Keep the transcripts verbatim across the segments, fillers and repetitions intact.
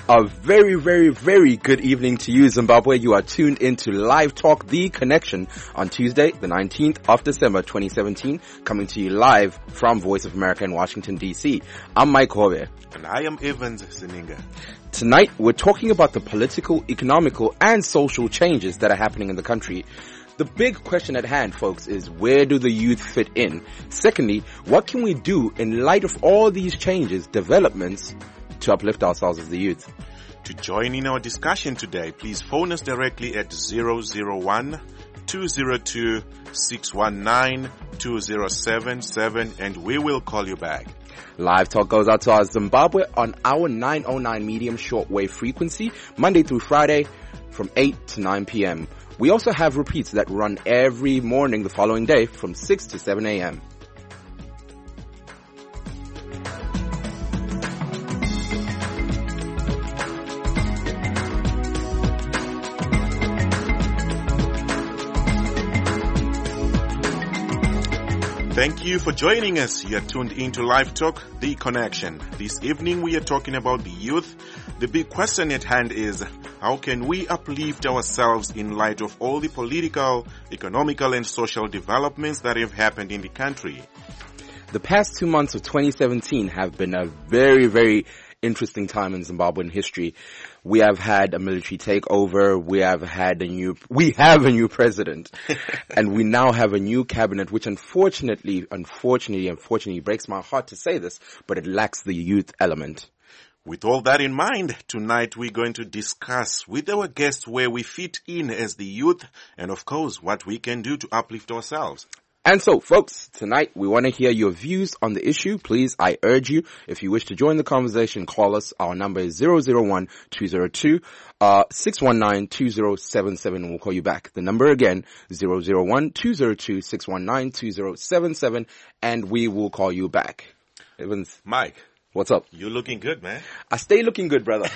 A very, very, very good evening to you, Zimbabwe. You are tuned into Live Talk, The Connection, on Tuesday, the nineteenth of December, twenty seventeen, coming to you live from Voice of America in Washington, D C. I'm Mike Hove. And I am Evans Sininga. Tonight, we're talking about the political, economical, and social changes that are happening in the country. The big question at hand, folks, is where do the youth fit in? Secondly, what can we do in light of all these changes, developments, to uplift ourselves as the youth? To join in our discussion today, please phone us directly at zero zero one, two zero two, six one nine, two zero seven seven and we will call you back. Live Talk goes out to our Zimbabwe on our nine oh nine medium shortwave frequency, Monday through Friday from eight to nine p.m. We also have repeats that run every morning the following day from six to seven a.m. Thank you for joining us. You are tuned into Live Talk, The Connection. This evening we are talking about the youth. The big question at hand is, how can we uplift ourselves in light of all the political, economical and social developments that have happened in the country? The past two months of twenty seventeen have been a very, very interesting time in Zimbabwean history. We have had a military takeover. We have had a new, we have a new president and we now have a new cabinet, which unfortunately, unfortunately, unfortunately breaks my heart to say this, but it lacks the youth element. With all that in mind, tonight we're going to discuss with our guests where we fit in as the youth and of course what we can do to uplift ourselves. And so, folks, tonight we want to hear your views on the issue. Please, I urge you, if you wish to join the conversation, call us. Our number is zero zero one, two zero two, six one nine, two zero seven seven, and we'll call you back. The number again, zero zero one, two zero two, six one nine, two zero seven seven, and we will call you back. Evans. Mike. What's up? You're looking good, man. I stay looking good, brother.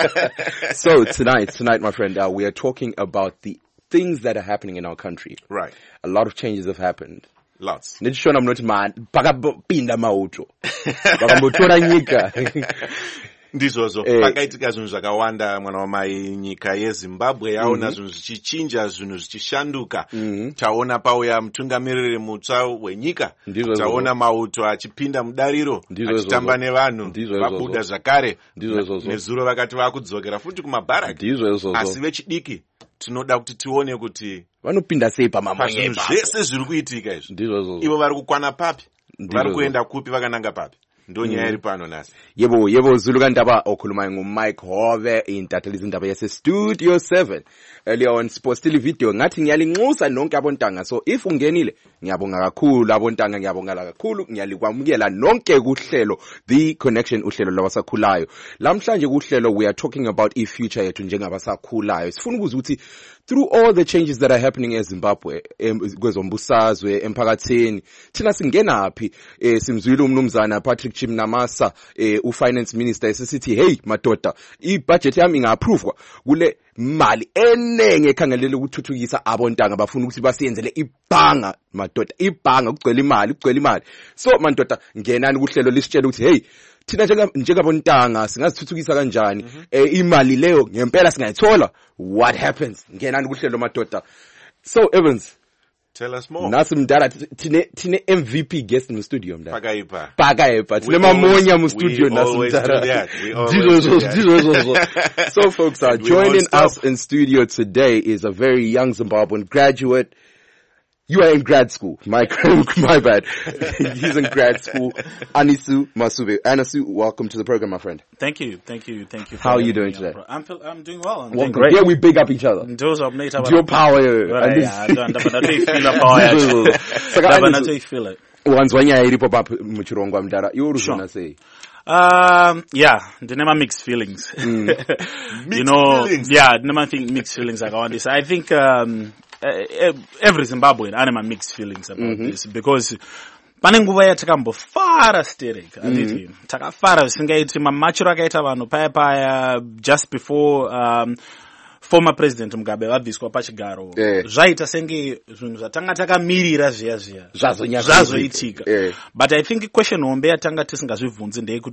So, tonight, tonight, my friend, uh, we are talking about the things that are happening in our country. Right. A lot of changes have happened. Lots. Nitishona mnoti man pakapinda mauto. Pakambotora nyika. Ndizvozvo pakaitika zvinhu zvakawanda mwana wamai nyika yeZimbabwe yaona zvinhu zvichichinja zvinhu zvichishanduka. Taona pauya mutungamiriri mutsva wenyika. Taona mauto achipinda mudariro achitamba nevanhu vabuda zvakare nezuro vakati vakudzokera futi kumabharaki. Asi vechidiki tinoda kuti tione kuti vanopinda sei pamamwe zvese zviri kuitika izvi. Ivo vari kukwana papi? Vari kuenda kupi vakananga papi? Ndonyaya iri pano nasi. Yebo, yebo Zulu kandaba okhuluma nguMike Hove intatheli izindaba yase Studio seven. Earlier on Sports Television ngathi ngiyalinxusa nonke abontanga. So if ungenile ngiyabonga kakhulu abontanga, ngiyabonga kakhulu, ngiyalikwamukela nonke kuhlelo The Connection, uhlelo labasakhulayo. Lamhlanje kuhlelo we are talking about i future yethu njengabasakhulayo. Sifuna ukuzwa ukuthi through all the changes that are happening in Zimbabwe, kwezombusazwe, emphakathini, thina singenaphi? Eh simzwile umnumzana Patrick Chimnamasa, eh ufinance minister esithi hey madoda, ibudget yami inga-approve kule mali enenge ekhangelele ukuthuthukisa abontanga bafuna ukuthi basiyenzele ibhanga madoda, ibhanga ukugcwela imali, ukugcwela imali. So madoda ngenani kuhlelo lisitshela ukuthi hey thina njenga njengabontanga singazithuthukisa kanjani, eh imali leyo ngempela singayithola. What happens? Ngenani kuhlelo madoda. So Evans, tell us more. Nasi mdala tine tine M V P guest in the studio mdala. Pakaipa. Pakaipa. Tine mamonya mu studio nasi mdala. So folks, uh, joining us in studio today is a very young Zimbabwean graduate. You are in grad school. My my bad. He's in grad school. Anisu Masube. Anisu, welcome to the program, my friend. Thank you, thank you, thank you. How are you doing today? I'm I'm doing well. I'm welcome. doing great. Yeah, we big up each other. Those are made Your power. Yeah, I feel it. Wanzwanya iripo pa muchirongwa mdara. You wanna say? Um, yeah, the name mixed feelings. Mm. you know, feelings. yeah, the name think mixed feelings about this. I think um, uh, every Zimbabwean anima mixed feelings about mm-hmm. this because pane nguva yatakambofara stereka anditi takafara zvisingaiti mamachiro akaita vanhu paya paya just before um, former president Mugabe vabviswa pachigaro zvaita senge zvinhu zvatanga takamirira zviya zviya zvazoitika but I think question hombe yatanga tisingazvibvunzi ndeyekuti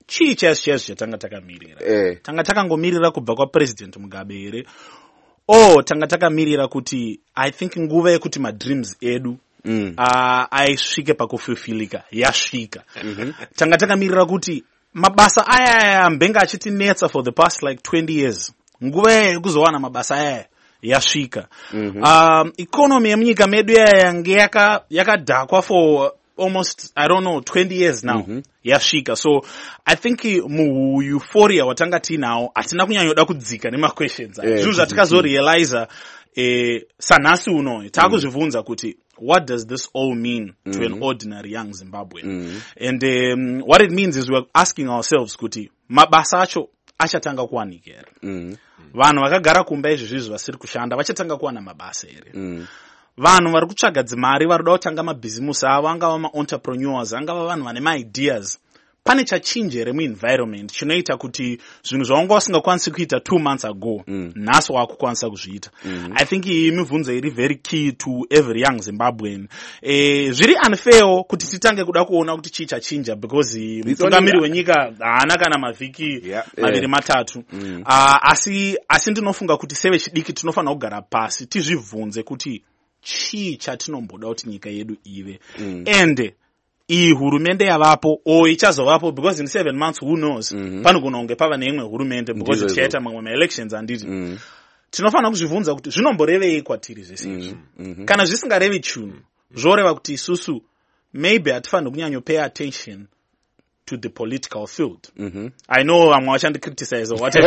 chii chaizi chaizi chatanga takamirira eh. tanga takangomirira kubva kwapresident Mugabe here o tanga takamirira kuti I think nguva yekuti madreams edu mm. uh, aisvike pakufulfillika yasvika mm-hmm. tanga takamirira kuti mabasa aya mbenga achitinetsa for the past like twenty years nguva yekuzowana mabasa aya yasvika mm-hmm. um, economy yemunyika medu yaya yange yakadhakwa for almost I don't know twenty years now mm-hmm. yasvika so I think mu euphoria watanga tinawo atina kunyanyoda kudzika nema questions yeah, zvinhu zvatakazorealize eh sanhasi uno takuzvibvunza mm. kuti what does this all mean mm-hmm. to an ordinary young Zimbabwean mm-hmm. and um, what it means is we're asking ourselves kuti mabasa acho achatanga kuwanika here mm-hmm. vanhu vakagara kumba izvi zvizvi vasiri kushanda vachatanga kuwana mabasa here mm. vanhu vari kutsvaga dzimari vari kuda kutanga mabhizimusi avo angava ma-entrepreneurs angava vanhu vane ma-ideas pane chachinje here muenvironment chinoita kuti zvinhu zvaunga usingakwanisi kuita two months ago mm. nhasi wakukwanisa kuzviita mm-hmm. I think iyi mibvunzo iri very key to every young Zimbabwean eh, zviri unfair kuti titange kuda kuona kuti chii chachinja because mutungamiri wenyika haana kana mavhiki yeah. maviri yeah. matatu mm. uh, asi asi ndinofunga kuti sevechidiki tinofanira kugara pasi tizvibvunze kuti chii chatinomboda kuti nyika yedu ive mm. and iyi hurumende yavapo o ichazovapo because in seven months who knows mm-hmm. panogona kunge pava neimwe hurumende because tichaita mamwe ma-elections handiti mm. tinofanira kuzvibvunza kuti zvinomborevei kwatiri zvese izvi mm-hmm. kana zvisingarevi chinhu zvoreva kuti isusu maybe hatifaniri kunyanya pay attention to the political field. Mm-hmm. I know I'm watching to criticize or whatever.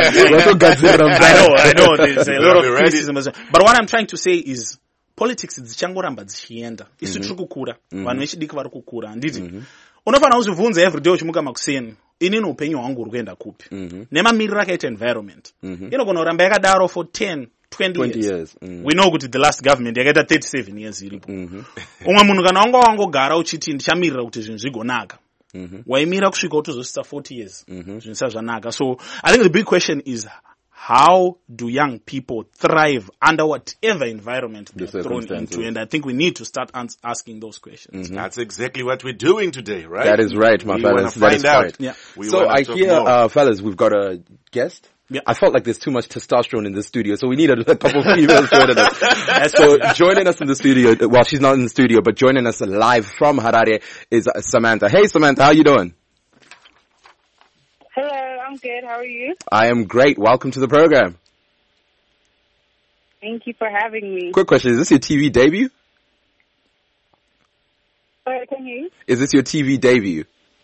I know, I know there's a lot of criticism. But what I'm trying to say is politics dzichangoramba dzichienda isu tiri kukura vanhu vechidiki vari kukura handiti unofanira kuzvibvunza everyday uchimuka makuseni inini upenyu hwangu uri kuenda kupi nemamiriro akaita environment inogona kuramba yakadaro for ten twenty years we know kuti the last government yakaita thirty-seven years iripo umwe munhu kana wanga wangogara uchiti ndichamirira kuti zvinhu zvigonaka waimira kusvika utozosvitsa forty years zvinhu zvisava zvanaka so I think the big question is how do young people thrive under whatever environment they're thrown into? And I think we need to start ans- asking those questions. Mm-hmm. That's exactly what we're doing today, right? That is right, my we fellas. That is out. right. Yeah. So I hear, uh, fellas, we've got a guest. Yeah. I felt like there's too much testosterone in the studio, so we need a, a couple of females joining us. So joining us in the studio, well, she's not in the studio, but joining us live from Harare is uh, Samantha. Hey, Samantha, how you doing? Hello, I'm good. How are you? I am great. Welcome to the program. Thank you for having me. Quick question. Is this your T V debut? Sorry, can you? Is this your T V debut?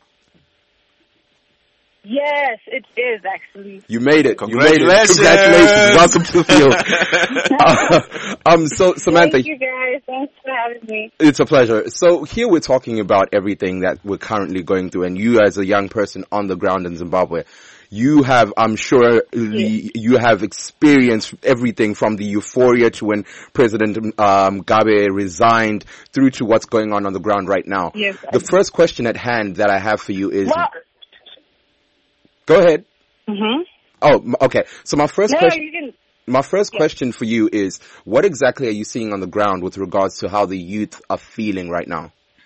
Yes, it is actually. You made it. Congratulations. You made it. Congratulations. Welcome to the field. uh, um, so, Samantha. Thank you guys. Thanks for having me. It's a pleasure. So here we're talking about everything that we're currently going through, and you as a young person on the ground in Zimbabwe, you have, I'm sure, yes. you have experienced everything from the euphoria to when President um, Mugabe resigned through to what's going on on the ground right now. Yes. The first question at hand that I have for you is... Well, go ahead. Mm-hmm. Oh, okay. So my first no, question... You can... My first yes. question for you is, what exactly are you seeing on the ground with regards to how the youth are feeling right now?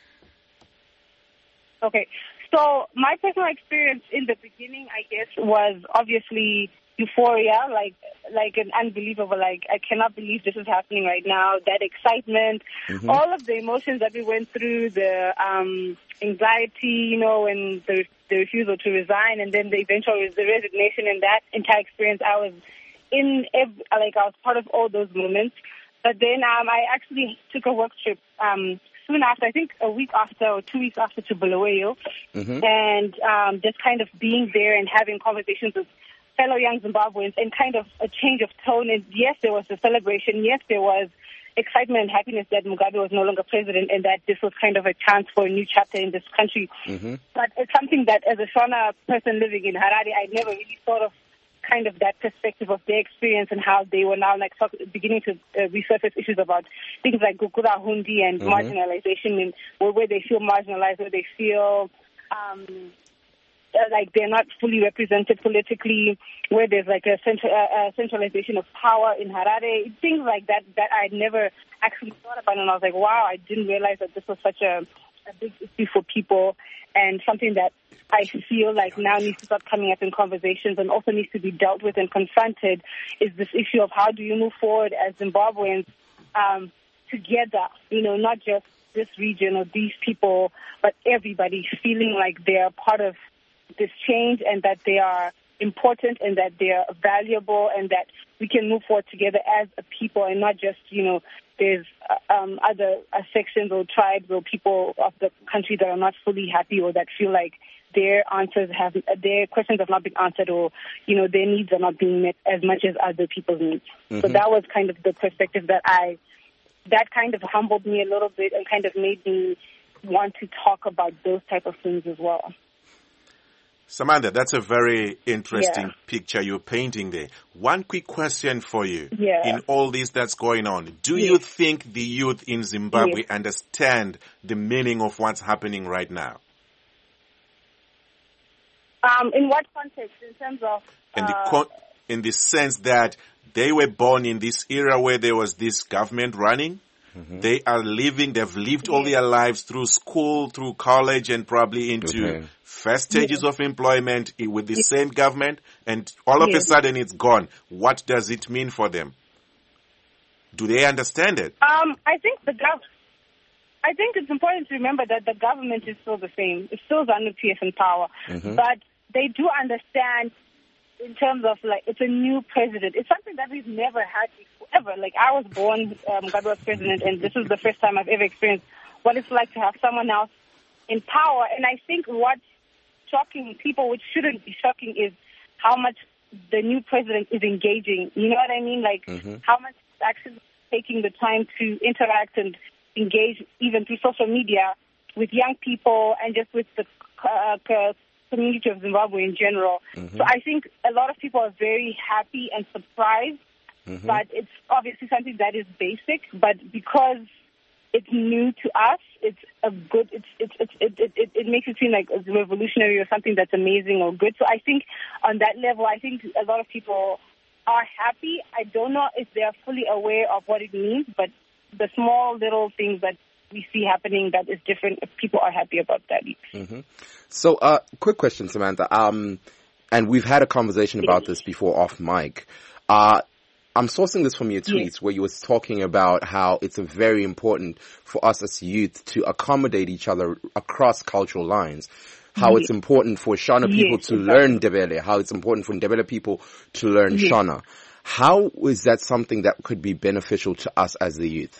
Okay. So my personal experience in the beginning, I guess, was obviously euphoria, like like an unbelievable, like I cannot believe this is happening right now. That excitement, mm-hmm. all of the emotions that we went through, the um, anxiety, you know, and the, the refusal to resign, and then the eventual the resignation, and that entire experience, I was in, every, like I was part of all those moments. But then um, I actually took a work trip. Um, Soon after, I think a week after or two weeks after, to Bulawayo, mm-hmm. and um, just kind of being there and having conversations with fellow young Zimbabweans and kind of a change of tone. And yes, there was a celebration. Yes, there was excitement and happiness that Mugabe was no longer president and that this was kind of a chance for a new chapter in this country. Mm-hmm. But it's something that as a Shona person living in Harare, I never really thought of kind of that perspective of their experience and how they were now like talk, beginning to uh, resurface issues about things like Gukura Hundi and mm-hmm. marginalization, and where, where they feel marginalized, where they feel um, like they're not fully represented politically, where there's like a, central, uh, a centralization of power in Harare, things like that that I never actually thought about, and I was like, wow, I didn't realize that this was such a a big issue for people, and something that I feel like now needs to start coming up in conversations and also needs to be dealt with and confronted, is this issue of how do you move forward as Zimbabweans um, together, you know, not just this region or these people, but everybody feeling like they're part of this change and that they are important and that they are valuable and that we can move forward together as a people and not just, you know, there's um, other uh, sections or tribes or people of the country that are not fully happy or that feel like their answers have, their questions have not been answered or, you know, their needs are not being met as much as other people's needs. Mm-hmm. So that was kind of the perspective that I, that kind of humbled me a little bit and kind of made me want to talk about those type of things as well. Samantha, that's a very interesting yeah. picture you're painting there. One quick question for you. Yeah. In all this that's going on, do yes. you think the youth in Zimbabwe yes. understand the meaning of what's happening right now? Um, in what context? In terms of... In the, uh, con- in the sense that they were born in this era where there was this government running. Mm-hmm. They are living, they've lived yes. all their lives through school, through college, and probably into okay. first stages yes. of employment with the yes. same government, and all of yes. a sudden it's gone. What does it mean for them? Do they understand it? Um, I think the gov- I think it's important to remember that the government is still the same. It's still ZANU-P F in power. Mm-hmm. But they do understand in terms of, like, it's a new president. It's something that we've never had before, ever. Like, I was born, um, Mugabe was president, and this is the first time I've ever experienced what it's like to have someone else in power. And I think what's shocking people, which shouldn't be shocking, is how much the new president is engaging. You know what I mean? Like, mm-hmm. how much it's actually taking the time to interact and engage, even through social media, with young people and just with the uh, community of Zimbabwe in general. Mm-hmm. So I think a lot of people are very happy and surprised, mm-hmm. but it's obviously something that is basic. But because it's new to us, it's a good. It's, it's, it's it, it it it makes it seem like it's revolutionary or something that's amazing or good. So I think on that level, I think a lot of people are happy. I don't know if they are fully aware of what it means, but the small little things that we see happening that is different, people are happy about that. Mm-hmm. So, uh, quick question, Samantha. Um, and we've had a conversation about this before off mic. Uh, I'm sourcing this from your tweets yes. where you was talking about how it's very important for us as youth to accommodate each other across cultural lines. How yes. it's important for Shona people yes, to exactly. learn Ndebele, how it's important for Ndebele people to learn yes. Shona. How is that something that could be beneficial to us as the youth?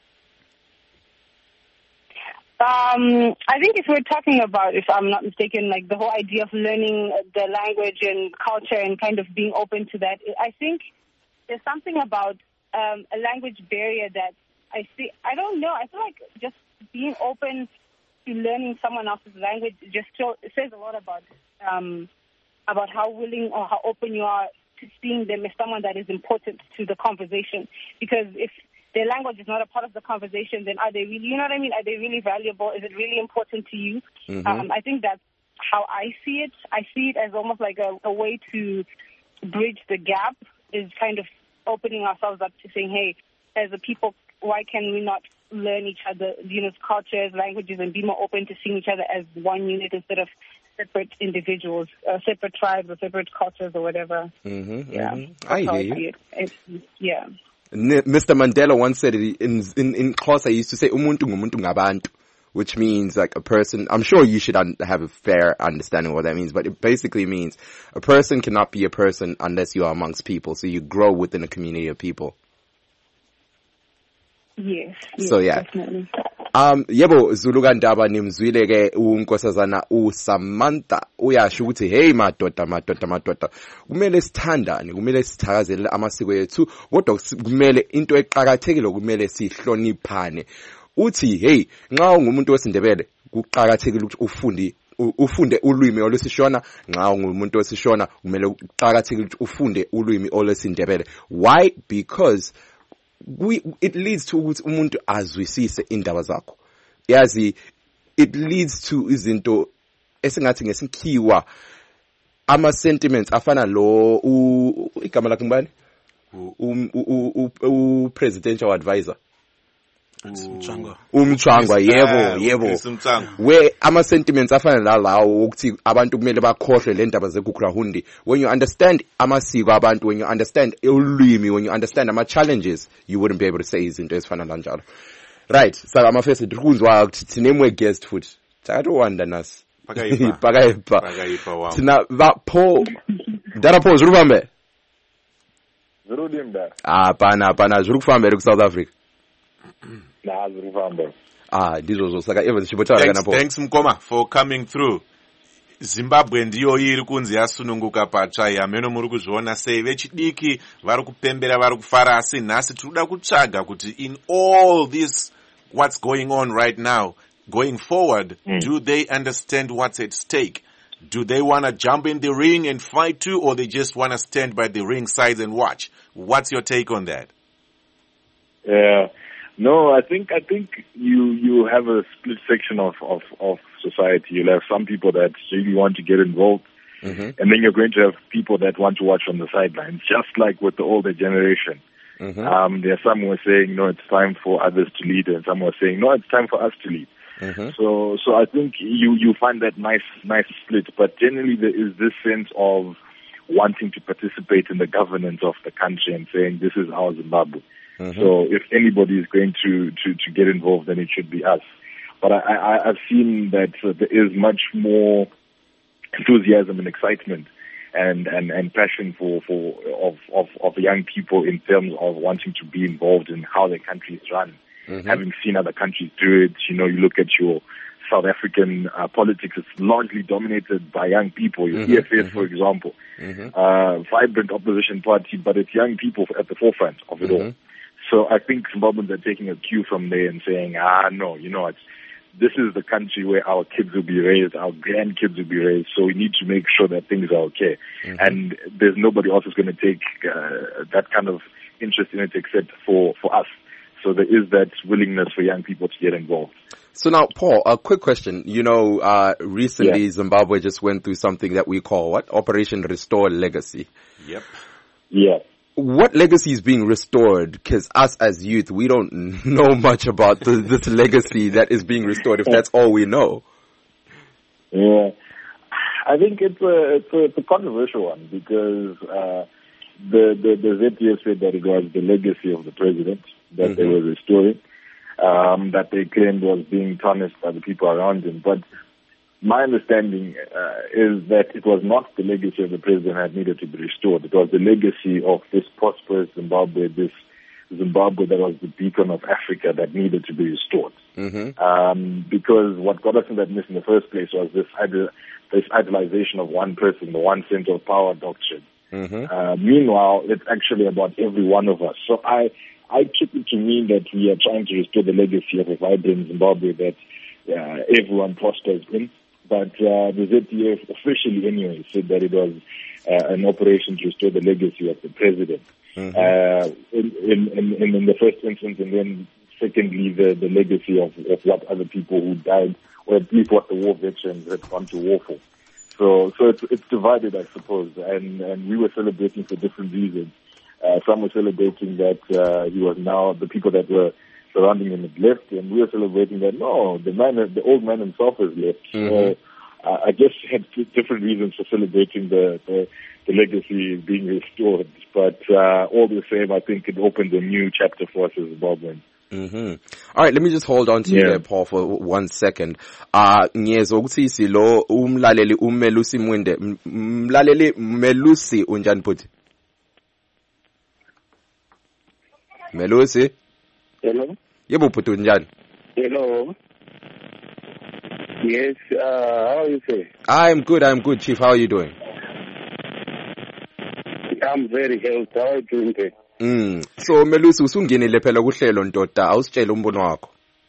Um, I think if we're talking about, if I'm not mistaken, like the whole idea of learning the language and culture and kind of being open to that, I think there's something about um, a language barrier that I see. I don't know. I feel like just being open to learning someone else's language just show, it says a lot about um, about how willing or how open you are to seeing them as someone that is important to the conversation. Because if their language is not a part of the conversation, then are they really, you know what I mean? Are they really valuable? Is it really important to you? Mm-hmm. Um, I think that's how I see it. I see it as almost like a, a way to bridge the gap, is kind of opening ourselves up to saying, hey, as a people, why can we not learn each other, you know, cultures, languages, and be more open to seeing each other as one unit instead of separate individuals, uh, separate tribes or separate cultures or whatever. Mm-hmm, yeah, mm-hmm. I hear you. It. Yeah. Mister Mandela once said it in in in Xhosa. He used to say "umuntu ngumuntu ngabantu," which means like a person. I'm sure you should un- have a fair understanding of what that means, but it basically means a person cannot be a person unless you are amongst people. So you grow within a community of people. Yes. yes so yeah. Definitely. Um, yebo Zulu kaNdaba nimzwile ke unkosazana uSamantha uyasho ukuthi hey madoda madoda madoda kumele sithandane, kumele sithakazelele amasiko ethu, kodwa kumele into eqhakathekile kumele sihloniphane. Uthi hey nxa ungumuntu wesindebele kuqhakathekile ukuthi ufunde ufunde ulwimi olwesishona, nxa ungumuntu wesishona kumele kuqhakathekile ukuthi ufunde ulwimi olwesindebele. Why? Because we it leads to ukuthi umuntu azwisise indaba zakho. Yazi it leads to izinto esingathi ngesikhiwa ama sentiments afana lo igama lakhe ngibani u presidential advisor umthwangwa yebo yebo where ama sentiments afana la lawo ukuthi abantu kumele bakhohlwe le ndaba zeGugurawundi. When you understand amasiko abantu, when you understand ulwimi, when you understand ama challenges, you wouldn't be able to say izinto ezifana kanjalo. Right, saka ama first ndikunzwa ukuthi thinemwe guest futhi thakathi wanda nasi Pakaipa pakaipa Pakaipa wow thina bapho darapho zurubambe zurudimba ah pana pana zuri kufambira ku South Africa la zuri kufamba ah ndizo zosaka even chipotara kana po. Thanks Mkoma for coming through. Zimbabwe ndiyo iri kunzi yasununguka patsva yameno muri kuzviona sei vechidiki vari kupembera vari kufara asi nhasi tinoda kutsvaga kuti in all this what's going on right now going forward mm. do they understand what's at stake? Do they want to jump in the ring and fight too, or they just want to stand by the ring sides and watch? What's your take on that? Yeah, no, I think I think you you have a split section of of, of society. You'll have some people that really want to get involved, mm-hmm. and then you're going to have people that want to watch from the sidelines, just like with the older generation. Mm-hmm. Um, there are some who are saying, no, it's time for others to lead, and some who are saying, no, it's time for us to lead. Mm-hmm. So, so I think you, you find that nice, nice split. But generally, there is this sense of wanting to participate in the governance of the country and saying, this is our Zimbabwe. Mm-hmm. So, if anybody is going to, to, to get involved, then it should be us. But I, I, I've seen that uh, there is much more enthusiasm and excitement and, and, and passion for, for of, of, of young people in terms of wanting to be involved in how their country is run. Mm-hmm. Having seen other countries do it, you know, you look at your South African uh, politics, it's largely dominated by young people. Your mm-hmm. E F S, mm-hmm. for example, mm-hmm. uh, vibrant opposition party, but it's young people at the forefront of it mm-hmm. all. So I think Zimbabweans are taking a cue from there and saying, ah, no, you know, it's, this is the country where our kids will be raised, our grandkids will be raised, so we need to make sure that things are okay. Mm-hmm. And there's nobody else who's going to take uh, that kind of interest in it except for, for us. So there is that willingness for young people to get involved. So now, Paul, a quick question. You know, uh, recently yeah. Zimbabwe just went through something that we call what? Operation Restore Legacy. Yep. Yeah. What legacy is being restored? Because us as youth, we don't know much about the, this legacy that is being restored, if that's all we know. Yeah. I think it's a, it's a, it's a controversial one because uh, the, the, the Z T F said that it was the legacy of the president that mm-hmm. they were restoring, um, that they claimed was being tarnished by the people around him. But my understanding uh, is that it was not the legacy of the president that needed to be restored. It was the legacy of this prosperous Zimbabwe, this Zimbabwe that was the beacon of Africa that needed to be restored. Mm-hmm. Um, because what got us in that mess in the first place was this, idol, this idolization of one person, the one center of power doctrine. Mm-hmm. Uh, meanwhile, it's actually about every one of us. So I, I took it to mean that we are trying to restore the legacy of a vibrant Zimbabwe that uh, everyone prospers in. But uh, the Z T F officially anyway said that it was uh, an operation to restore the legacy of the president. Mm-hmm. uh, in, in, in, in the first instance, and then secondly, the, the legacy of, of what other people who died, or at least what the war veterans had gone to war for. So, so it's, it's divided, I suppose, and, and we were celebrating for different reasons. Uh, some were celebrating that uh, he was now, the people that were surrounding him had left, and we were celebrating that, no, the man, the old man himself has left. Mm-hmm. So uh, I guess had different reasons for celebrating the, the, the legacy being restored. But uh, all the same, I think it opened a new chapter for us as Zimbabweans. Mm-hmm. All right, let me just hold on to yeah. you there, Paul, for one second. Uh, ngiyezwa ukuthi silo umlaleli uMelusi Mwende. Umlaleli Melusi unjani futhi? Melusi? Hello? Yebo futhi unjani? Hello? Yes, uh, how are you, sir? I'm good, I'm good, Chief. How are you doing? I'm very healthy. How are you doing today? Mm. So Melusi usungenile phela kuhlelo ndoda awusitshela umbono wakho.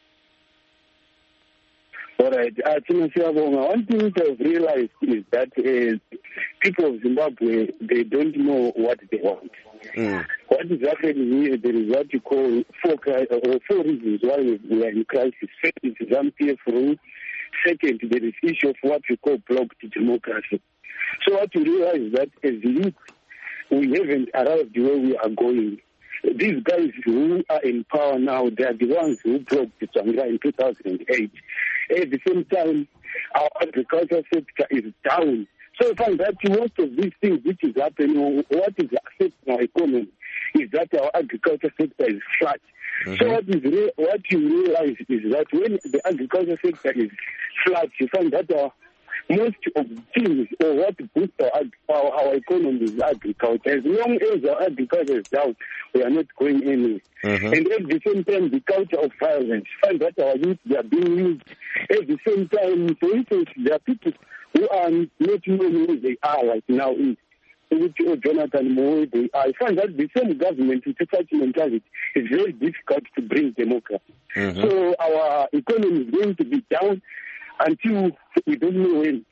Alright, uh, one thing that I've realized is that uh, people of Zimbabwe, they don't know what they want. Mm. What is happening here, there is what you call four, uh, four reasons why we are in crisis. First, it is M P F rule. Second, there is issue of what we call blocked democracy. So what we realize is that as youth, we haven't arrived where we are going. these guys who are in power now, they are the ones who brought the Tsvangira in two thousand eight. At the same time, our agriculture sector is down. So I find that most of these things which is happening, what is affecting our economy, is that our agriculture sector is flat. Mm-hmm. So what, is re- what you realize is that when the agriculture sector is flat, you find that our, most of the things or what boosts our, our, our economy is agriculture. As long as our agriculture is down, we are not going anywhere. Mm-hmm. And at the same time, the culture of violence, find that our youth, they are being used. At the same time, for instance, there are people who are not knowing who they are right now, which or Jonathan Moore, they are. I find that the same government with such mentality is very difficult to bring democracy. Mm-hmm. So our economy is going to be down until we don't know when.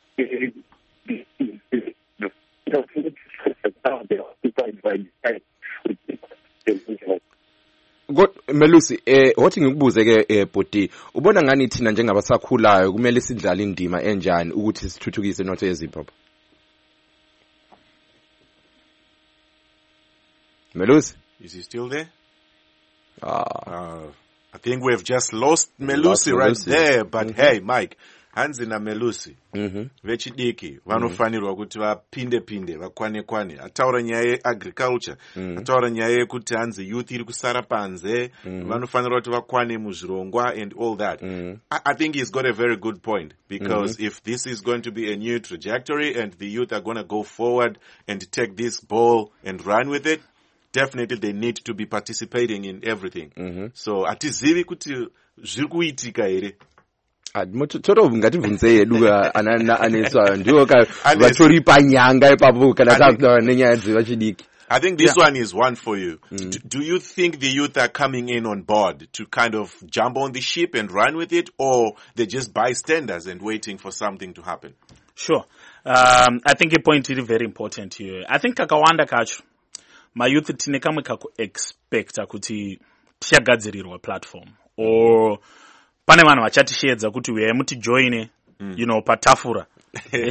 Melusi, eh wathi ngikubuze ke eh bodi ubona ngani thina njengabasakhulayo kumele sidlale indima enjani ukuthi sithuthukise inotho yeZimbabwe? Melusi, is he still there? Ah, uh, I think we've just lost Melusi lost right Melusi. there, but Mm-hmm. hey Mike, hanzi na Melusi mhm vechidiki vanofanirwa kuti vapinde pinde vakwane kwane. Ataura nyaya yeagriculture, ataura nyaya yekuti hanzi youth iri kusara panze, vanofanirwa kuti vakwane muzvirongwa and all that. I, I think he's got a very good point, because if this is going to be a new trajectory and the youth are going to go forward and take this ball and run with it, definitely they need to be participating in everything. Mm-hmm. So atizivi kuti zviri kuitika here. Toro ngativunze luka anana aneswa ndiwo ka vatori panyanga ipapo kana ka nenyaya dzevachidiki. I think this Yeah. one is one for you. Mm. Do, do you think the youth are coming in on board to kind of jump on the ship and run with it, or they're just bystanders and waiting for something to happen? Sure. Um, I think a point is very important here. I think kakawanda kacho, my youth tine kamwe kaku expect kuti tichagadzirirwa platform. Or pane vanhu vachatishedza kuti uyai muti join, you know, patafura. You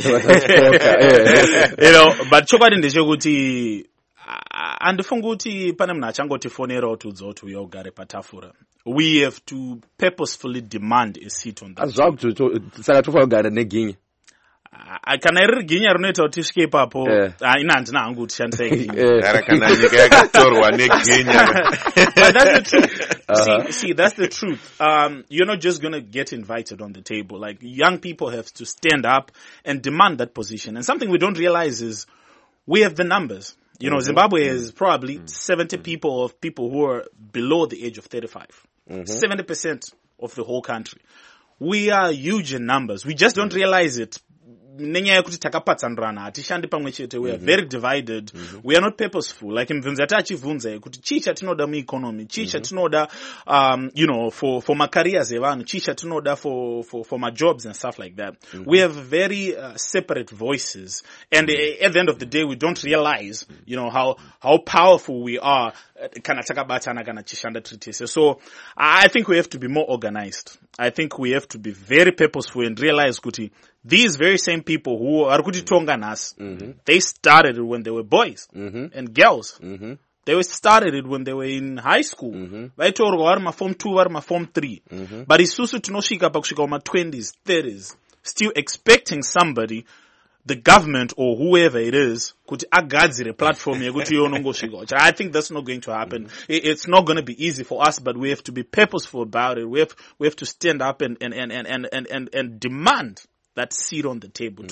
know, but chokwadi ndechekuti andifunga kuti pane munhu achangotifonerawo tiudza kuti uya ugare patafura. We have to purposefully demand a seat on that. Azvakuti saka tofanira kugara neginyi. Ah, kana riri ginya rinoita kuti tisvike ipapo, Eh. ah, ina handina hangu kuti shandisa ginya. Dara kana nyika yakatorwa neginya. But that's the truth. See, see, that's the truth. Um, you're not just going to get invited on the table. Like, young people have to stand up and demand that position. And something we don't realize is we have the numbers. You know, Zimbabwe is probably seventy people of people who are below the age of thirty-five. seventy percent of the whole country. We are huge in numbers. We just don't realize it. Nenyaya yekuti takapatsanurana hatishandi pamwe chete. We are very divided. We are not purposeful. Like mvunzi ati achivhunza kuti chii chatinoda mueconomy, chii chatinoda um you know for for macareers evanhu, chii chatinoda for for for my jobs and stuff like that. We have very uh, separate voices, and uh, at the end of the day we don't realize, you know, how how powerful we are kana takabatana kana chishanda tritise. So I think we have to be more organized. I think we have to be very purposeful and realize kuti these very same people who are kuti tonga nas, they started it when they were boys and girls. They were started it when they were in high school. Vaitorwa vari ma form two, vari ma form three. But isusu tinosvika pakusvika ma twenties, thirties, still expecting somebody, the government or whoever it is, kuti agadzire platform yekuti yonongosvika. I think that's not going to happen. It, it's not going to be easy for us, but we have to be purposeful about it. We have we have to stand up and and and and and and, and demand that seat on the table.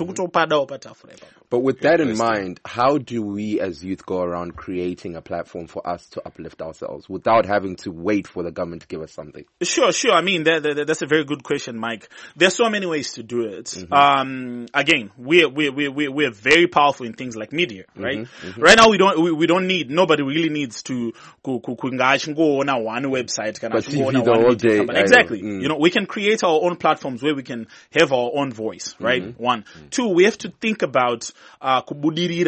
But with that in mind, how do we as youth go around creating a platform for us to uplift ourselves without having to wait for the government to give us something? Sure, sure. I mean, that, that, that's a very good question, Mike. There's so many ways to do it. Mm-hmm. Um, again, we're, we're, we're, we're very powerful in things like media, right? Mm-hmm. Mm-hmm. Right now, we don't, we, we don't need, nobody really needs to go on a one website. But T V the whole day. Exactly. Mm. You know, we can create our own platforms where we can have our own voice, right? Mm-hmm. One. Mm-hmm. Two, we have to think about, uh, kubudirira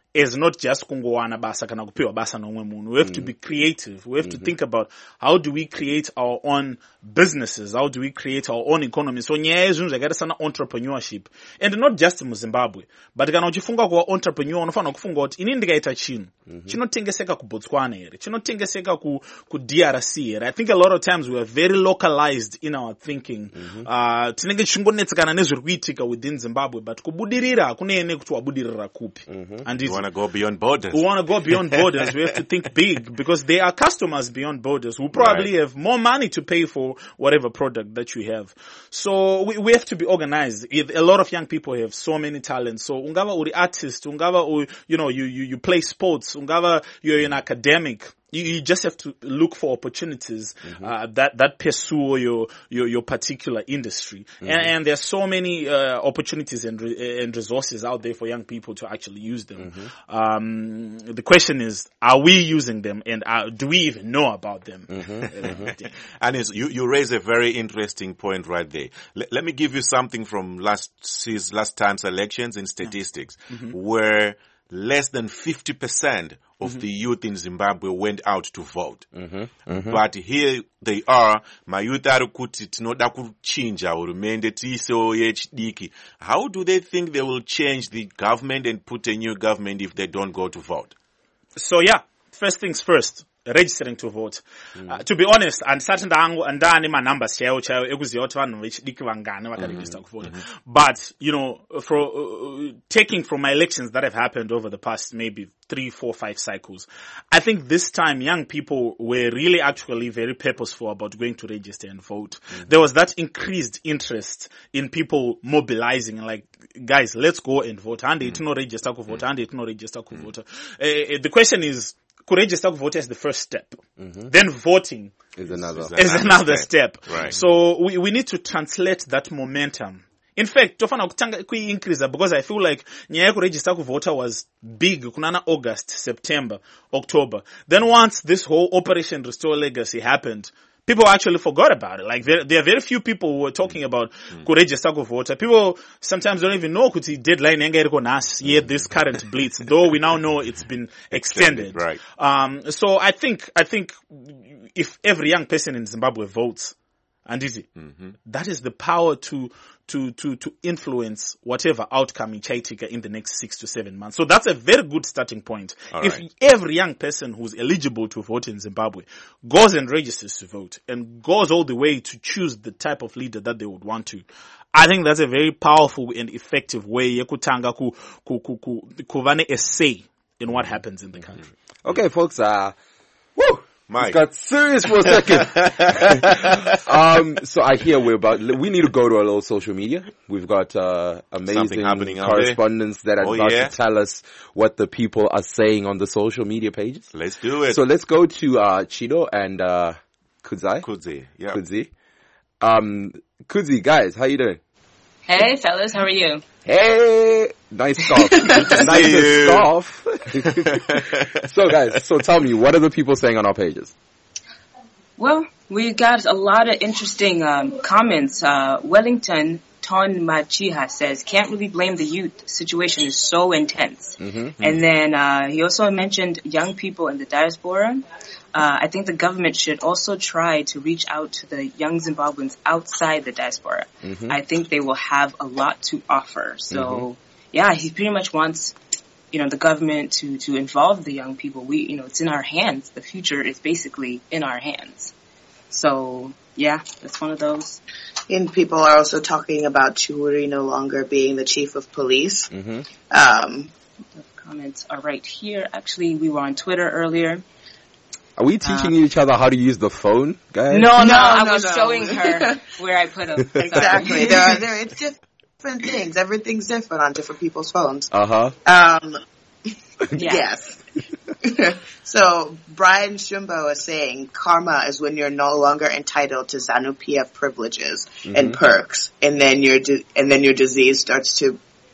is not just kungowana basa kana kupiwa basa nomwe munhu. We have mm. to be creative. We have mm-hmm. to think about how do we create our own businesses? How do we create our own economy? So nyaya yezvinhu zvakaita sana entrepreneurship. And not just mu Zimbabwe, but kana uchifunga kuva entrepreneur unofanira kufunga kuti ini ndikaita chinhu mm-hmm. chinotengeseka ku Botswana here, chinotengeseka ku ku D R C here. I think a lot of times we are very localized in our thinking. Mm-hmm. Uh tinenge chingonetsekana nezviri kuitika within Zimbabwe, but kubudirira hakunene kuti wabudirira kupi. Mm-hmm. And we want to go beyond borders. We want to go beyond borders. We have to think big because there are customers beyond borders who probably right. have more money to pay for whatever product that you have. So we, we have to be organized. A lot of young people have so many talents. So ungava uri artist, ungava uri, you know, you, you, you play sports, ungava you're an academic. You, you just have to look for opportunities mm-hmm. uh, that that pursue your your, your particular industry, mm-hmm. and, and there's so many uh, opportunities and re- and resources out there for young people to actually use them. Mm-hmm. Um, the question is, are we using them, and uh, do we even know about them? Mm-hmm. And it's, you you raise a very interesting point right there. L- let me give you something from last season, last time's elections in statistics, mm-hmm. where less than fifty percent of mm-hmm. the youth in Zimbabwe went out to vote. Mm-hmm. Mm-hmm. But here they are, my youth are kuti tinoda kuchinja hurumende tiisewo yechidiki. How do they think they will change the government and put a new government if they don't go to vote? So yeah, first things first. Registering to vote. Mm. Uh, to be honest, andisati ndangu andani ma numbers chayo chayo ekuziva kuti vanhu vechidiki vangane vakaregister kuvota. But you know, for uh, taking from my elections that have happened over the past maybe three, four, five cycles, I think this time young people were really actually very purposeful about going to register and vote. Mm-hmm. There was that increased interest in people mobilizing, like, guys, let's go and vote. And it no register to vote. And it no register to vote. Uh, the question is, could register to vote as the first step. Mm-hmm. Then voting is another, is another step. step. Right. So we, we need to translate that momentum. In fact, tofana kutanga kui increase because I feel like nyaya ku register ku voter was big kunana August, September, October. Then once this whole Operation Restore Legacy happened, people actually forgot about it. Like there, there are very few people who were talking about mm. ku register ku voter. People sometimes don't even know kuti deadline yenga iriko nas yet this current blitz, though we now know it's been extended. extended right. Um, so I think, I think if every young person in Zimbabwe votes, and easy, mm-hmm. that is the power to, to, to, to influence whatever outcome in Chaitika in the next six to seven months. So that's a very good starting point. All if right. every young person who's eligible to vote in Zimbabwe goes and registers to vote and goes all the way to choose the type of leader that they would want to, I think that's a very powerful and effective way yekutanga ku, ku, ku, ku, kuvane a say in what happens in the country. Okay, folks, uh, woo! Mike. It got serious for a second. um, so I hear we're about, we need to go to a little social media. We've got, uh, amazing correspondents that are oh, about yeah? to tell us what the people are saying on the social media pages. Let's do it. So let's go to, uh, Chido and, uh, Kudzai. Kudzi, yeah. Kudzi. Um, Kudzi, guys, how you doing? Hey, fellas, how are you? Hey, nice scarf. Nice scarf. So guys, so tell me, what are the people saying on our pages? Well, we got a lot of interesting um, comments. Uh, Wellington Ton Machiha says, can't really blame the youth. The situation is so intense. Mm-hmm. And then uh, he also mentioned young people in the diaspora. Uh, I think the government should also try to reach out to the young Zimbabweans outside the diaspora. Mm-hmm. I think they will have a lot to offer. So, mm-hmm. yeah, he pretty much wants, you know, the government to, to involve the young people. We, you know, it's in our hands. The future is basically in our hands. So, yeah, that's one of those. And people are also talking about Chiuri no longer being the chief of police. Mm-hmm. Um, the comments are right here. Actually, we were on Twitter earlier. Are we teaching um, each other how to use the phone, guys? No, no, no I no, was no. showing her where I put them. Exactly. there are, there, it's different things. Everything's different on different people's phones. Uh-huh. Um, yes. So, Brian Shumbo is saying, karma is when you're no longer entitled to ZANU-P F privileges mm-hmm. and perks, and then your di- and then your disease starts to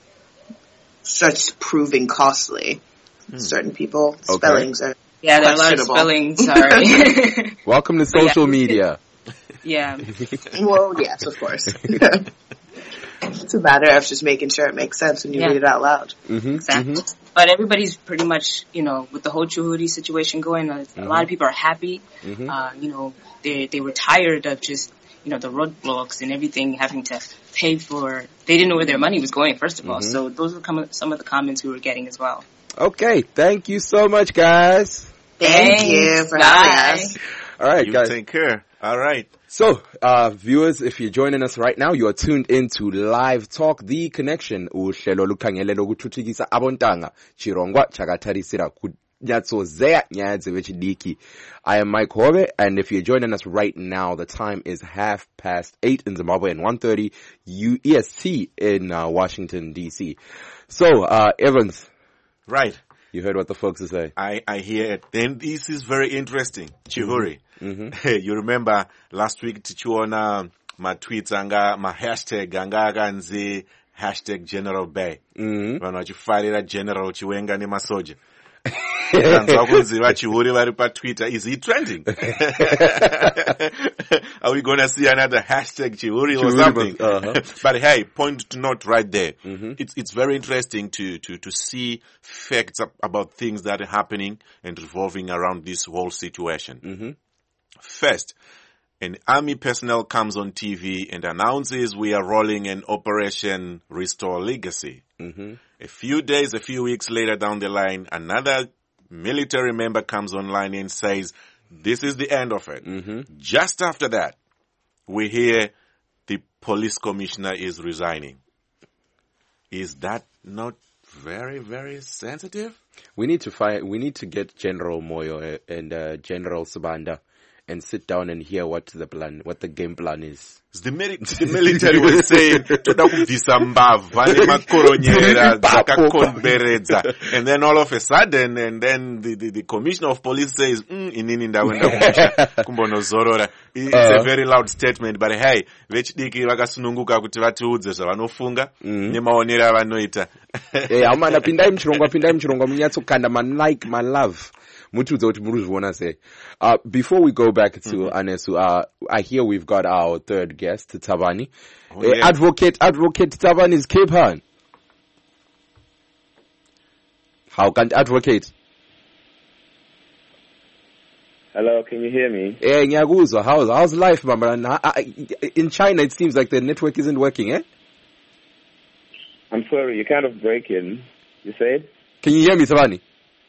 starts proving costly. Mm. Certain people, okay. spellings are Yeah, there are a lot of spelling, sorry. Welcome to social yeah. media. Yeah. Well, yes, of course. It's a matter of just making sure it makes sense when you Yeah. read it out loud. Mm-hmm. Exactly. Mm-hmm. But everybody's pretty much, you know, with the whole Chuhuri situation going, a, Mm-hmm. a lot of people are happy. Mm-hmm. Uh, you know, they they were tired of just, you know, the roadblocks and everything having to pay for. They didn't know where their money was going, first of all. Mm-hmm. So those were com- some of the comments we were getting as well. Okay, thank you so much, guys. Thank Thanks. you for Bye. having us. All right, You guys. take care. All right. So, uh, viewers, if you're joining us right now, you are tuned into Live Talk, The Connection, uhlelo lukhangelelo ukuthuthukisa abontanga, chirongwa chakatarisira kunyatsozeya nyaya dzevechidiki. I am Mike Hove, and if you're joining us right now, the time is half past eight in Zimbabwe and one thirty U E S T in uh, Washington, D C. So, uh, Evans, Right. you heard what the folks are saying. I, I hear it. Then this is very interesting. Chihuri. Mm-hmm. You remember last week tichiona ma tweets anga, ma hashtag anga akanzi hashtag General Bay. Mm-hmm. Vanhu vachifarira General Chiwenga nemasoja. Tanzwa kunzi vachihuri vari paTwitter. Is he trending? Are we going to see another hashtag Chihuri or Chihuri, something? uh-huh. But hey, point to note right there. Mm-hmm. It's it's very interesting to to to see facts ab- about things that are happening and revolving around this whole situation. Mm-hmm. First, an army personnel comes on T V and announces we are rolling an Operation Restore Legacy. Mm-hmm. A few days, a few weeks later down the line, another military member comes online and says, this is the end of it. Mm-hmm. Just after that, we hear the police commissioner is resigning. Is that not very, very sensitive? We need to find, we need to get General Moyo and uh, General Subanda and sit down and hear what the plan, what the game plan is. The, mili- the military was saying, toda kubvisa mbavha nemakoronyera dzakakomberedza. And then all of a sudden, and then the, the, the commissioner of police says, mm, inini ndawenda kumusha kumbonozorora. It's Uh. a very loud statement, but hey, vechidiki vakasununguka kuti vatiudze zvavanofunga nemaonero avanoita. Eh, amana pindai muchirongwa, pindai muchirongwa munyatsokanda man like, man love. Mutudza kuti muruzviona sei. Uh, before we go back to mm-hmm. Anesu, uh, I hear we've got our third guest, Tabani. Oh, uh, yeah. Advocate, Advocate Tabani is Cape Town. How can advocate? Hello, can you hear me? Eh, ngiyakuzwa. How's, how's life, mama? And, uh, in China, it seems like the network isn't working, eh? I'm sorry, you're kind of breaking. You said? Can you hear me, Tabani?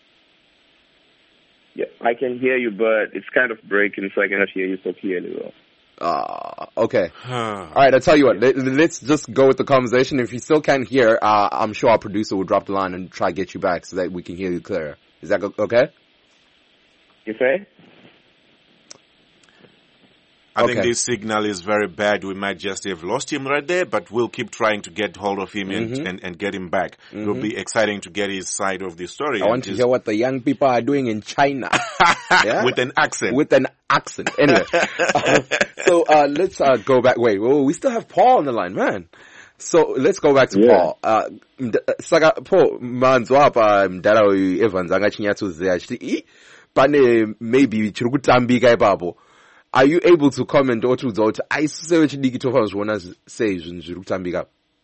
Yeah, I can hear you, but it's kind of breaking, so I cannot hear you so clearly. Well. Uh, okay. All right, I'll tell you what. Let, let's just go with the conversation. If you still can't hear, uh, I'm sure our producer will drop the line and try to get you back so that we can hear you clearer. Is that okay? You say? I Okay. think this signal is very bad. We might just have lost him right there, but we'll keep trying to get hold of him and, Mm-hmm. and, and get him back. Mm-hmm. It'll be exciting to get his side of the story. I want to his- hear what the young people are doing in China. Yeah? with an accent. With an accent. Anyway. uh, so, uh, let's, uh, go back. Wait, whoa, we still have Paul on the line, man. So, let's go back to Yeah. Paul. Uh, md- saka, Paul, manzwa apa mdala uyu Evans angachinyatsuzea achiti, "Ih, pane maybe chiri kutambika ipapo." Are you able to comment or to that? Aisise vechidiki tofanira zviona sei zvinhu zviri kutambika?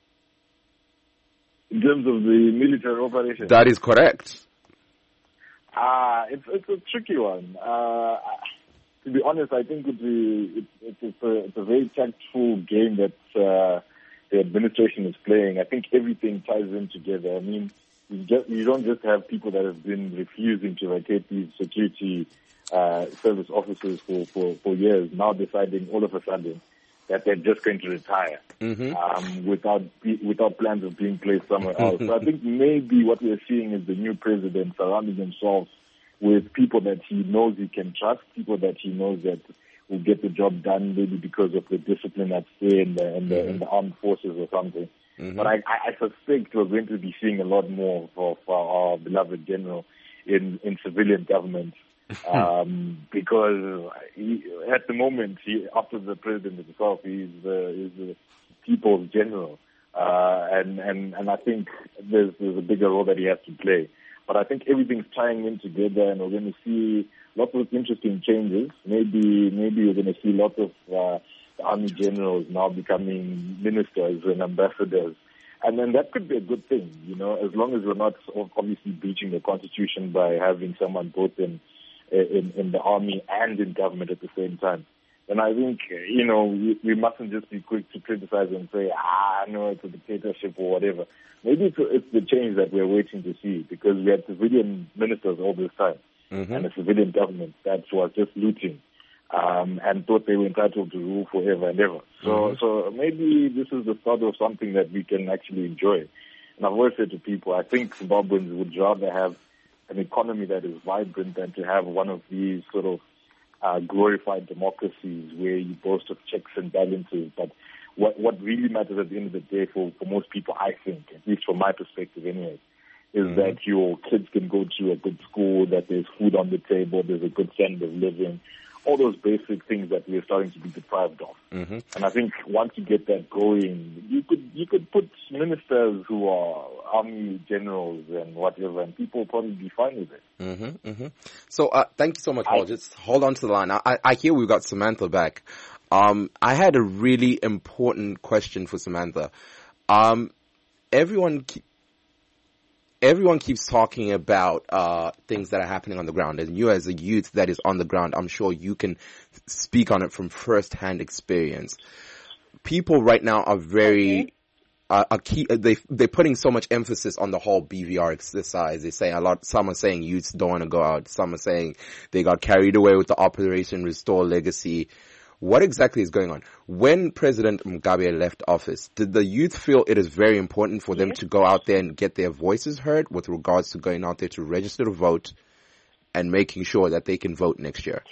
In terms of the military operation. That is correct. Ah, it's it's a tricky one. Uh, to be honest, I think it, it, it, it's, a, it's a very tactful game that uh, the administration is playing. I think everything ties in together. I mean, you, just, you don't just have people that have been refusing to vacate these security uh, service officers for, for, for years, now deciding all of a sudden that they're just going to retire Mm-hmm. um, without without plans of being placed somewhere else. So I think maybe what we're seeing is the new president surrounding himself with people that he knows he can trust, people that he knows that will get the job done, maybe because of the discipline that's there in the, in the, mm-hmm. in the armed forces or something. Mm-hmm. But I, I suspect we're going to be seeing a lot more of our beloved general in, in civilian government. um, because he, at the moment, he, after the president himself, he's the, he's the people's general. Uh, and, and, and I think there's, there's a bigger role that he has to play. But I think everything's tying in together, and we're going to see lots of interesting changes. Maybe, maybe we're going to see lots of uh, army generals now becoming ministers and ambassadors. And then that could be a good thing, you know, as long as we're not obviously breaching the constitution by having someone both in, in, in the army and in government at the same time. And I think, you know, we, we mustn't just be quick to criticize and say, ah, no, it's a dictatorship or whatever. Maybe it's, it's the change that we're waiting to see, because we had civilian ministers all this time mm-hmm. and a civilian government that was just looting um, and thought they were entitled to rule forever and ever. So, mm-hmm. so maybe this is the start of something that we can actually enjoy. And I've always said to people, I think Zimbabweans would rather have an economy that is vibrant than to have one of these sort of Uh, glorified democracies where you boast of checks and balances. But what what really matters at the end of the day for, for most people, I think, at least from my perspective anyway, is mm-hmm. that your kids can go to a good school, that there's food on the table, there's a good standard of living, all those basic things that we're starting to be deprived of. Mm-hmm. And I think once you get that going, you could you could put ministers who are army generals and whatever, and people will probably be fine with it. Mm-hmm, mm-hmm. So uh, thank you so much, Paul. I, Just hold on to the line. I, I hear we've got Samantha back. Um, I had a really important question for Samantha. Um, everyone... Ke- Everyone keeps talking about uh things that are happening on the ground, and you as a youth that is on the ground, I'm sure you can speak on it from first-hand experience. People right now are very okay. uh, are key, they they're putting so much emphasis on the whole B V R exercise. They say a lot. Some are saying youths don't want to go out. Some are saying they got carried away with the Operation Restore Legacy. What exactly is going on? When President Mugabe left office, did the youth feel it is very important for them yes. to go out there and get their voices heard with regards to going out there to register to vote and making sure that they can vote next year?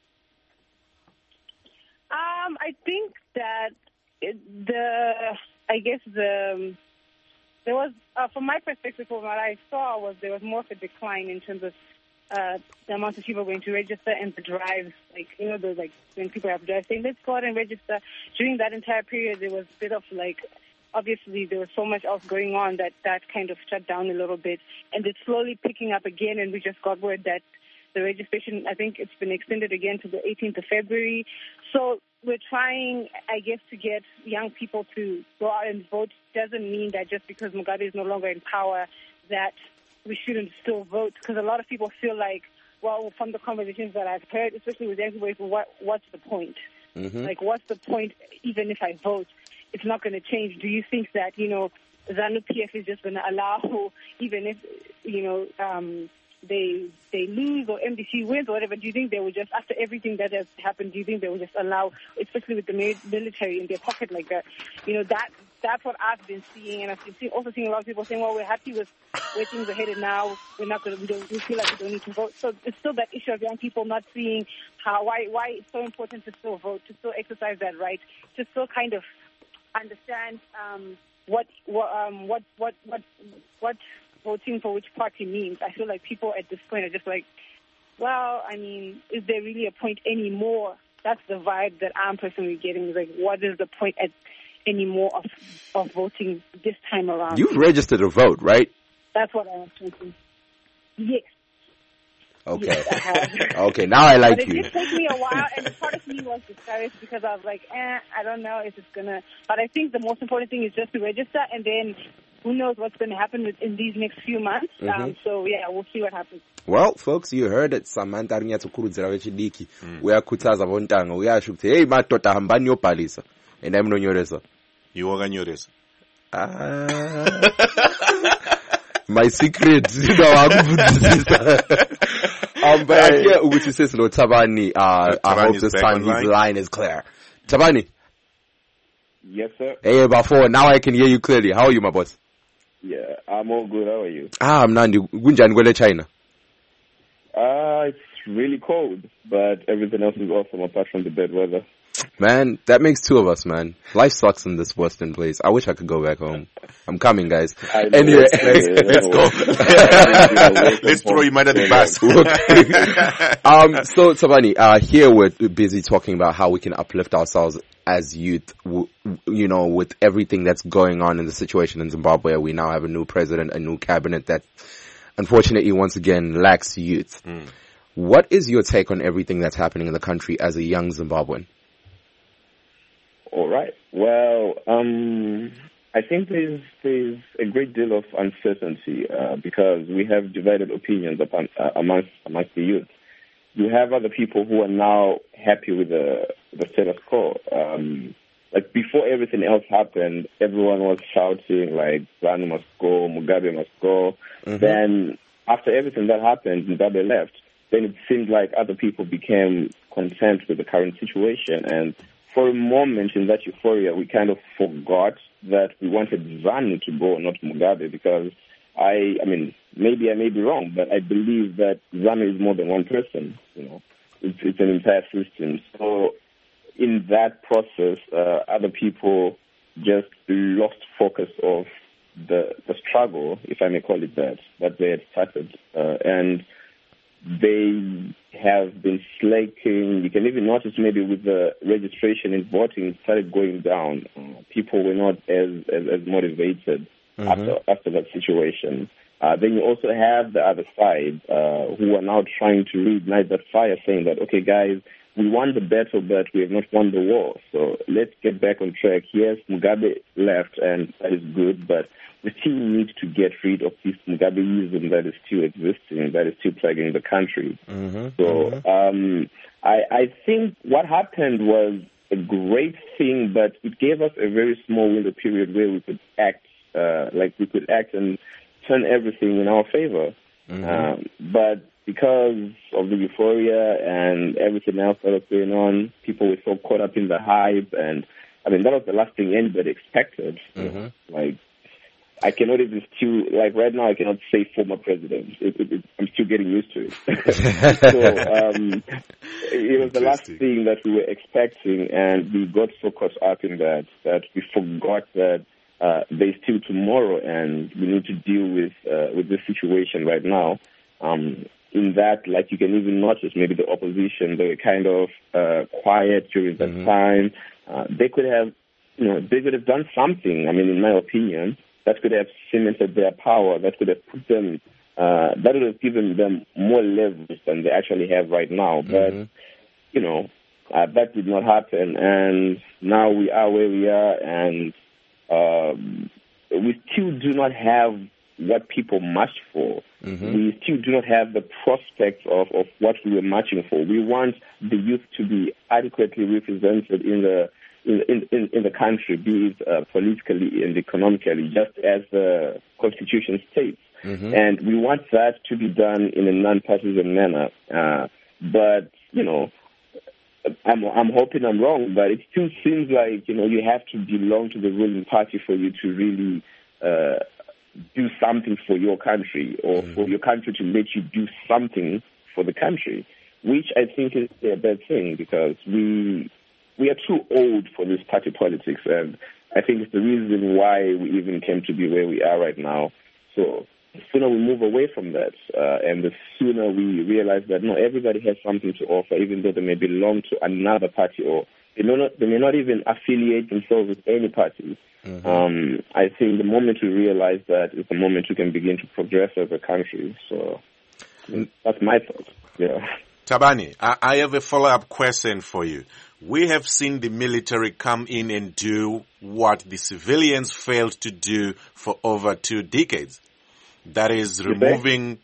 Um, I think that it, the, I guess the, there was, uh, from my perspective, what I saw was there was more of a decline in terms of Uh, the amount of people going to register and the drives, like, you know, those, like, when people have drives saying, let's go out and register. During that entire period, there was a bit of, like, obviously there was so much else going on that that kind of shut down a little bit. And it's slowly picking up again, and we just got word that the registration, I think it's been extended again to the eighteenth of February. So we're trying, I guess, to get young people to go out and vote. Doesn't mean that just because Mugabe is no longer in power that we shouldn't still vote, because a lot of people feel like, well, from the conversations that I've heard, especially with young people, what, what's the point? Mm-hmm. Like, what's the point even if I vote? It's not going to change. Do you think that, you know, ZANU-P F is just going to allow, even if, you know, um, they they lose or M D C wins or whatever, do you think they will just, after everything that has happened, do you think they will just allow, especially with the military in their pocket like that? You know, that that's what I've been seeing, and I've been seeing, also seeing a lot of people saying, well, we're happy with where things are headed now. We're not going to, we don't, we feel like we don't need to vote. So it's still that issue of young people not seeing how, why, why it's so important to still vote, to still exercise that right, to still kind of understand um, what, what, um, what, what, what, what voting for which party means. I feel like people at this point are just like, well, I mean, is there really a point anymore? That's the vibe that I'm personally getting. Is like, what is the point at anymore of of voting this time around? You've registered to vote, right? That's what I was thinking. Yes. Okay. Yes, I have. Okay, now I like but you. It did take me a while, and part of me was discouraged because I was like, eh, I don't know if it's gonna. But I think the most important thing is just to register, and then who knows what's going to happen in these next few months. Mm-hmm. Um, so yeah, we'll see what happens. Well, folks, you heard it. Samantha Rinyatsukuru vechidiki. Uyakhuthaza bontanga. Uyasho ukuthi hey madoda hambani yobhalisa. Enda munonyoresa. Iwakanyoresa. Ah. My secret. You know, um, but I hear ukuthi sesilo Tabani. Uh, I hope this time his line. line is clear. Tabani. Yes, sir. Hey, before now I can hear you clearly. How are you, my boss? Yeah, I'm all good. How are you? Ah, I'm Nandi. Gunjani kwele China. Ah, uh, it's really cold, but everything else is awesome apart from the bad weather. Man, that makes two of us, man. Life sucks in this Western place. I wish I could go back home. I'm coming, guys. Anyway, let's go. Let's throw him out of the bus. um, so, Tabani, uh, here we're busy talking about how we can uplift ourselves as youth, w- you know, with everything that's going on in the situation in Zimbabwe. We now have a new president, a new cabinet that unfortunately once again lacks youth. Mm. What is your take on everything that's happening in the country as a young Zimbabwean? All right. Well, um, I think there's there's a great deal of uncertainty uh, because we have divided opinions upon, uh, amongst amongst the youth. You have other people who are now happy with the the status quo. Um, like before everything else happened, everyone was shouting like ZANU must go, Mugabe must go. Mm-hmm. Then after everything that happened, Mugabe left. Then it seemed like other people became content with the current situation. And for a moment in that euphoria, we kind of forgot that we wanted ZANU to go, not Mugabe, because I, I mean, maybe I may be wrong, but I believe that ZANU is more than one person. You know, it's, it's an entire system. So in that process, uh, other people just lost focus of the the struggle, if I may call it that, that they had started, uh, and they have been slaking. You can even notice maybe with the registration and voting, it started going down. Uh, people were not as as, as motivated mm-hmm. after after that situation. Uh, then you also have the other side uh, who are now trying to reignite that fire, saying that, okay, guys, we won the battle, but we have not won the war. So let's get back on track. Yes, Mugabe left, and that is good, but we still need to get rid of this Mugabeism that is still existing, that is still plaguing the country. Mm-hmm, so mm-hmm. Um, I, I think what happened was a great thing, but it gave us a very small window period where we could act, uh, like we could act and turn everything in our favor. Mm-hmm. Um, but because of the euphoria and everything else that was going on, people were so caught up in the hype, and I mean that was the last thing anybody expected. Mm-hmm. Like, I cannot even still, like right now, I cannot say former president. It, it, it, I'm still getting used to it. so um, it was the last thing that we were expecting, and we got so caught up in that that we forgot that uh, there's still tomorrow, and we need to deal with uh, with this situation right now. Um, in that, like you can even notice, maybe the opposition, they were kind of uh, quiet during that mm-hmm. time. Uh, they could have, you know, they could have done something. I mean, in my opinion, that could have cemented their power. That could have put them, uh, that would have given them more leverage than they actually have right now. But, mm-hmm. you know, uh, that did not happen. And now we are where we are, and um, we still do not have what people marched for. Mm-hmm. We still do not have the prospect of, of what we were marching for. We want the youth to be adequately represented in the in in, in the country, be it uh, politically and economically, just as the Constitution states. Mm-hmm. And we want that to be done in a non-partisan manner. Uh, but, you know, I'm, I'm hoping I'm wrong, but it still seems like, you know, you have to belong to the ruling party for you to really uh, do something for your country, or mm-hmm. for your country to let you do something for the country, which I think is a bad thing, because we we are too old for this party politics, and I think it's the reason why we even came to be where we are right now. So the sooner we move away from that, uh, and the sooner we realize that, no, everybody has something to offer, even though they may belong to another party, or they may not, they may not even affiliate themselves with any party. Mm-hmm. Um, I think the moment we realize that is the moment we can begin to progress as a country. So that's my thought. Yeah. Thabani, I, I have a follow-up question for you. We have seen the military come in and do what the civilians failed to do for over two decades. That is removing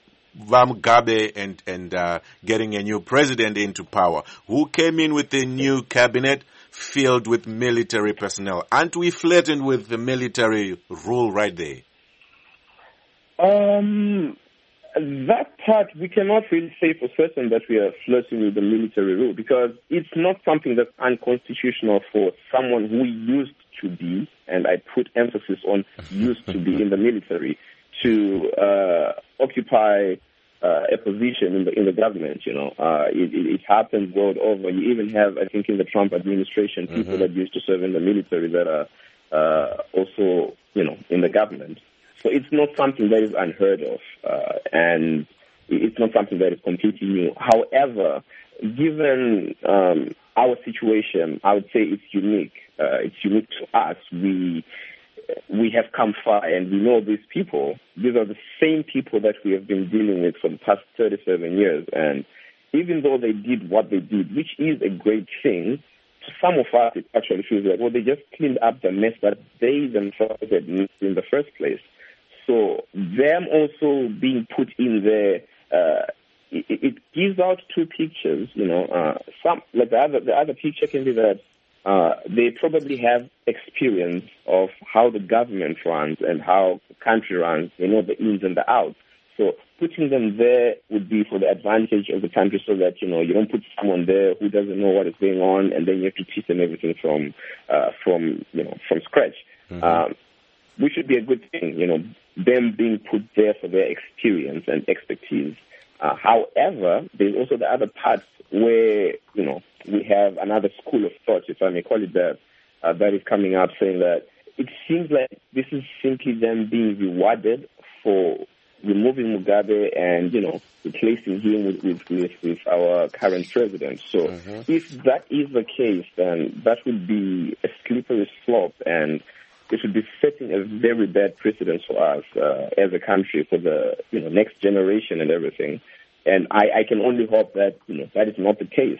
Mugabe and, and uh, getting a new president into power, who came in with a new cabinet filled with military personnel. Aren't we flirting with the military rule right there? Um, that part, we cannot really say for certain that we are flirting with the military rule, because it's not something that's unconstitutional for someone who used to be, and I put emphasis on used to be in the military, to uh, occupy uh, a position in the in the government. You know, uh, it, it, it happens world over. You even have, I think, in the Trump administration, people mm-hmm. that used to serve in the military that are uh, also, you know, in the government. So it's not something that is unheard of, uh, and it's not something that is completely new. However, given um, our situation, I would say it's unique. Uh, it's unique to us. We we have come far, and we know these people. These are the same people that we have been dealing with for the past thirty-seven years. And even though they did what they did, which is a great thing, some of us, it actually feels like, well, they just cleaned up the mess that they themselves had made in the first place. So them also being put in there, uh, it, it gives out two pictures, you know. Uh, some like the other, the other picture can be that uh, they probably have experience of how the government runs and how the country runs. They know the ins and the outs. So putting them there would be for the advantage of the country, so that, you know, you don't put someone there who doesn't know what is going on, and then you have to teach them everything from, uh, from you know, from scratch. Mm-hmm. Um, which should be a good thing, you know, them being put there for their experience and expertise. Uh, however, there's also the other part where, you know, we have another school of thought, if I may call it that, uh, that is coming up saying that it seems like this is simply them being rewarded for removing Mugabe and, you know, replacing him with, with, with, with our current president. So mm-hmm. if that is the case, then that would be a slippery slope, and it would be setting a very bad precedent for us uh, as a country for the, you know, next generation and everything. And I, I can only hope that, you know, that is not the case.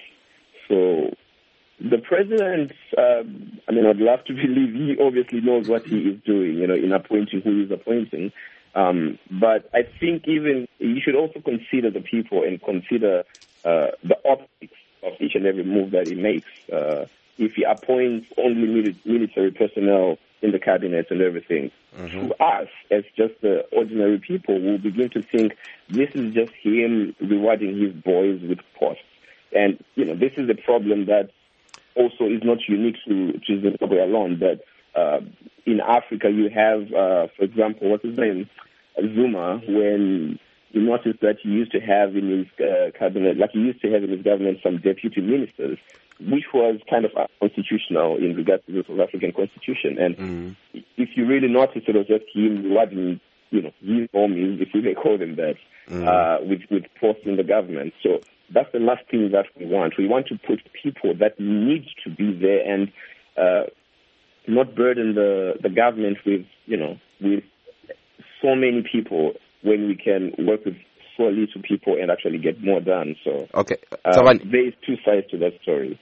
So the president, uh, I mean, I'd love to believe he obviously knows what he is doing, you know, in appointing who he's appointing. Um, but I think even you should also consider the people and consider uh, the optics of each and every move that he makes. Uh, if he appoints only mili- military personnel in the cabinet and everything, mm-hmm. to us, as just the ordinary people, we'll begin to think this is just him rewarding his boys with posts. And, you know, this is a problem that also is not unique to, to Zimbabwe alone, but uh, in Africa you have, uh, for example, what's his name? Zuma, when you notice that he used to have in his uh, cabinet, like he used to have in his government, some deputy ministers, which was kind of unconstitutional in regards to the South African Constitution. And mm. if you really notice, it was just him rewarding, you know, his homies, if we may call them that, mm. uh, with, with posts in the government. So that's the last thing that we want. We want to put people that need to be there and uh, not burden the, the government with, you know, with so many people when we can work with so little people and actually get more done. So okay, uh, there is two sides to that story.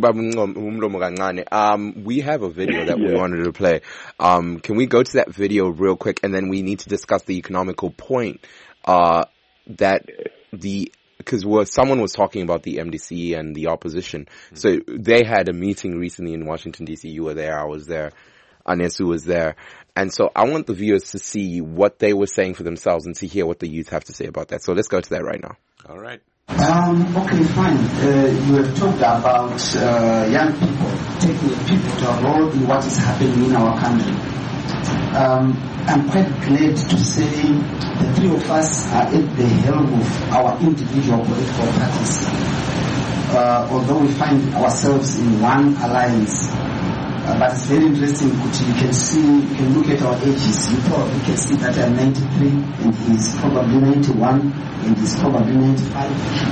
Um, we have a video that yeah. we wanted to play. Um, can we go to that video real quick, and then we need to discuss the economical point uh, that the because someone was talking about the M D C and the opposition. Mm-hmm. So they had a meeting recently in Washington D C. You were there. I was there. Anesu was there. And so I want the viewers to see what they were saying for themselves and to hear what the youth have to say about that. So let's go to that right now. All right. Um, okay, fine. Uh, you have talked about uh, young people, taking people to a role in what is happening in our country. Um, I'm quite glad to say the three of us are at the helm of our individual political parties. Uh, although we find ourselves in one alliance. Uh, but it's very interesting. You can see, you can look at our ages. You probably can see that I'm ninety-three, and he's probably ninety-one, and he's probably ninety-five.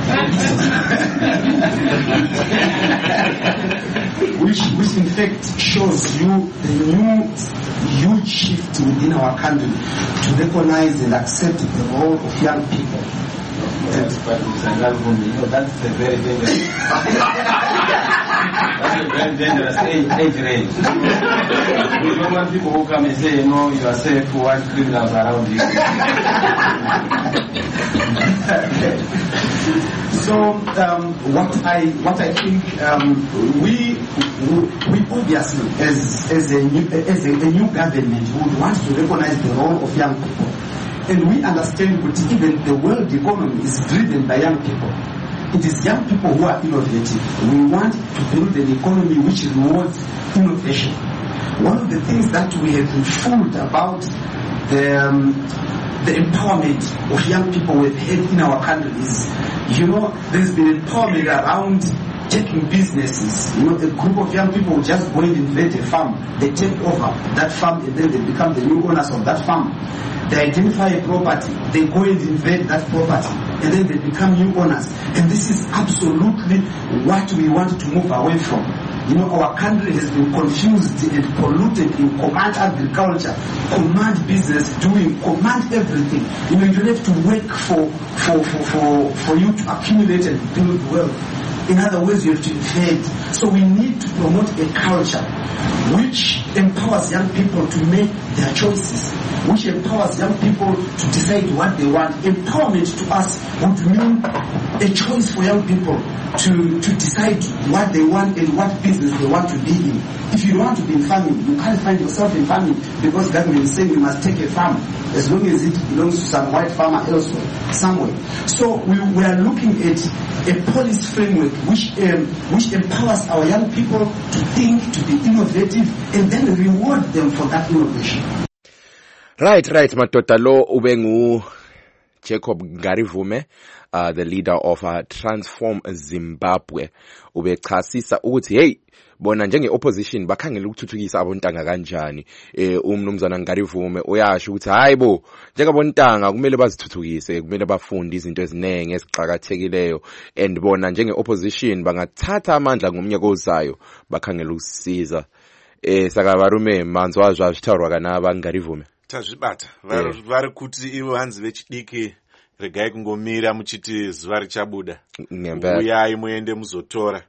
which, which in fact shows you the new huge shift within our country to recognize and accept the role of young people. That's quite you know, that's a very dangerous. That's a very dangerous age, age range. We don't want people who come and say, you know, you are safe for one criminals around you. So um, what I what I think um, we we obviously as as a new as a, a new government would want to recognize the role of young people. And we understand that even the world economy is driven by young people. It is young people who are innovative. We want to build an economy which rewards innovation. One of the things that we have been fooled about the, um, the empowerment of young people we've had in our country is, you know, there's been empowerment around taking businesses. You know, a group of young people will just go and invent a farm. They take over that farm and then they become the new owners of that farm. They identify a property, they go and invent that property, and then they become new owners. And this is absolutely what we want to move away from. You know, our country has been confused and polluted in command agriculture, command business doing, command everything. You know, you don't have to work for, for, for, for, for you to accumulate and build wealth. In other words, you have to be fed. So we need to promote a culture which empowers young people to make their choices, which empowers young people to decide what they want. Empowerment to us would mean a choice for young people to, to decide what they want and what business they want to be in. If you don't want to be in farming, you can't find yourself in farming because government is saying you must take a farm as long as it belongs to some white farmer elsewhere, somewhere. So we, we are looking at a policy framework which um, which empowers our young people to think, to be innovative, and then reward them for that innovation. Right, right, madoda lo ubengu Jacob Ngarivume, uh, the leader of uh, Transform Zimbabwe. Ubechasisa ukuthi hey bona njenge opposition bakhangela ukuthuthukisa abontanga kanjani. Eh umnumzana Ngarivume uyasho ukuthi hayibo njengabontanga kumele bazithuthukise, kumele bafunde izinto ezinenge eziqhakathekileyo, and bona njenge opposition bangathatha amandla ngomnyaka ozayo bakhangela ukusiza. Eh sakabarume manzwa zwazvitaurwa kana vaNgarivume tazvibata vari vari kuti ivo hanzi vechidiki regai kungomira muchiti zuva richabuda, uyai muende muzotora,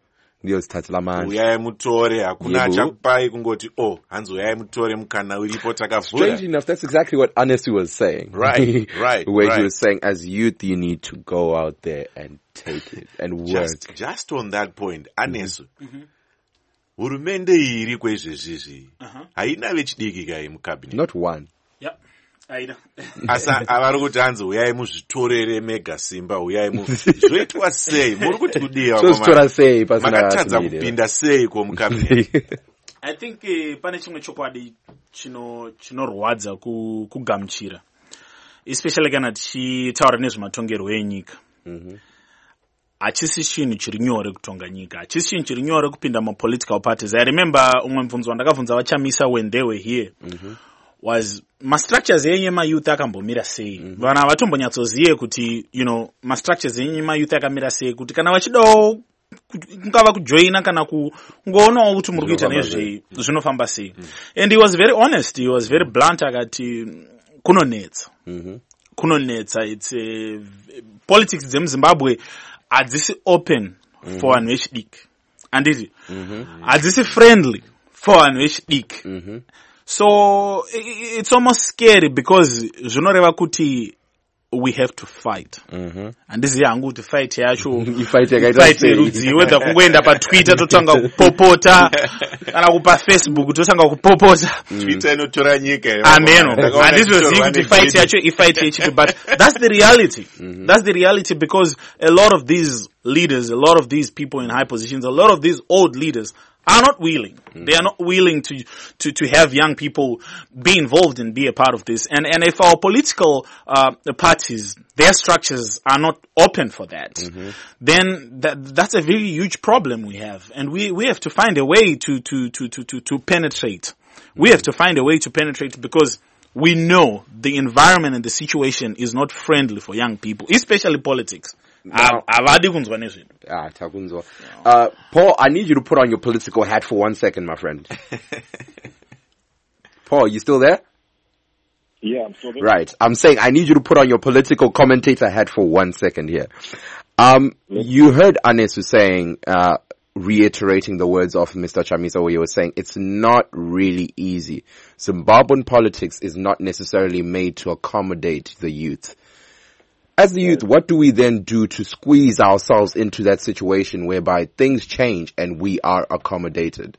uyai mutore, hakuna achakupai kungoti oh hanzi uyai mutore mukana uripo takavhura. Strange enough, that's exactly what Anesu was saying. Right, right. Where right. he was saying as youth you need to go out there and take it and work. Just, just on that point, Anesu, mm-hmm. hurumende iri kwezvezvizvi haina vechidiki kai mucabinet. Not one. Yep. Aida. Asa avari kuti hanzi uyai muzvitorere mega simba, uyai mu zvoitwa sei, muri kuti kudiwa zvotora sei pasina makatadza kupinda sei ko mucabinet. I think uh, pane chimwe chokwadi chino chinorwadza ku kugamuchira, especially kana tichitaura nezvematongerwo enyika. Mhm. Hachisi chinhu chiri nyore kutonga nyika, hachisi chinhu chiri nyore kupinda ma political parties. I remember umwe mubvunzo wandakabvunza vachamisa when they were here mm-hmm. was ma structures enye ma youth akambomira sei. Mm-hmm. Vana vatombonyatsoziye kuti you know ma structures enye ma youth akamira sei kuti kana vachidawo kungava kujoina kana kungoonawo kuti muri kuita nezve zvinofamba sei. And he was very honest, he was very blunt, akati kunonetsa. Mhm. Kunonetsa. It's a, politics dzemuZimbabwe adzisi open mm-hmm. for vanhu vechidiki, handiti mm-hmm. adzisi friendly for vanhu vechidiki. Mm-hmm. So it's almost scary because zvinoreva kuti we have to fight. Mm-hmm. Handizivi hangu kuti fight yacho fight yerudzi, whether kungoenda patwitter totanga kupopota kana kupa Facebook totanga kupopota. Twitter inotora nyika. Ameno. Handizivi kuti fight yacho ifight yechipi, but that's the reality. Mm-hmm. That's the reality because a lot of these leaders, a lot of these people in high positions, a lot of these old leaders are not willing. Mm-hmm. They are not willing to, to, to have young people be involved and be a part of this. And, and if our political, uh, parties, their structures are not open for that, mm-hmm. then that, that's a very huge problem we have. And we, we have to find a way to, to, to, to, to, to penetrate. Mm-hmm. We have to find a way to penetrate because we know the environment and the situation is not friendly for young people, especially politics. Now, ah, uh, Paul, I need you to put on your political hat for one second, my friend. Paul, you still there? Yeah, I'm still there. Right. I'm saying I need you to put on your political commentator hat for one second here. Um, you heard Anesu saying, uh, reiterating the words of Mister Chamisa, where he was saying it's not really easy. Zimbabwean politics is not necessarily made to accommodate the youth. As the youth, what do we then do to squeeze ourselves into that situation whereby things change and we are accommodated?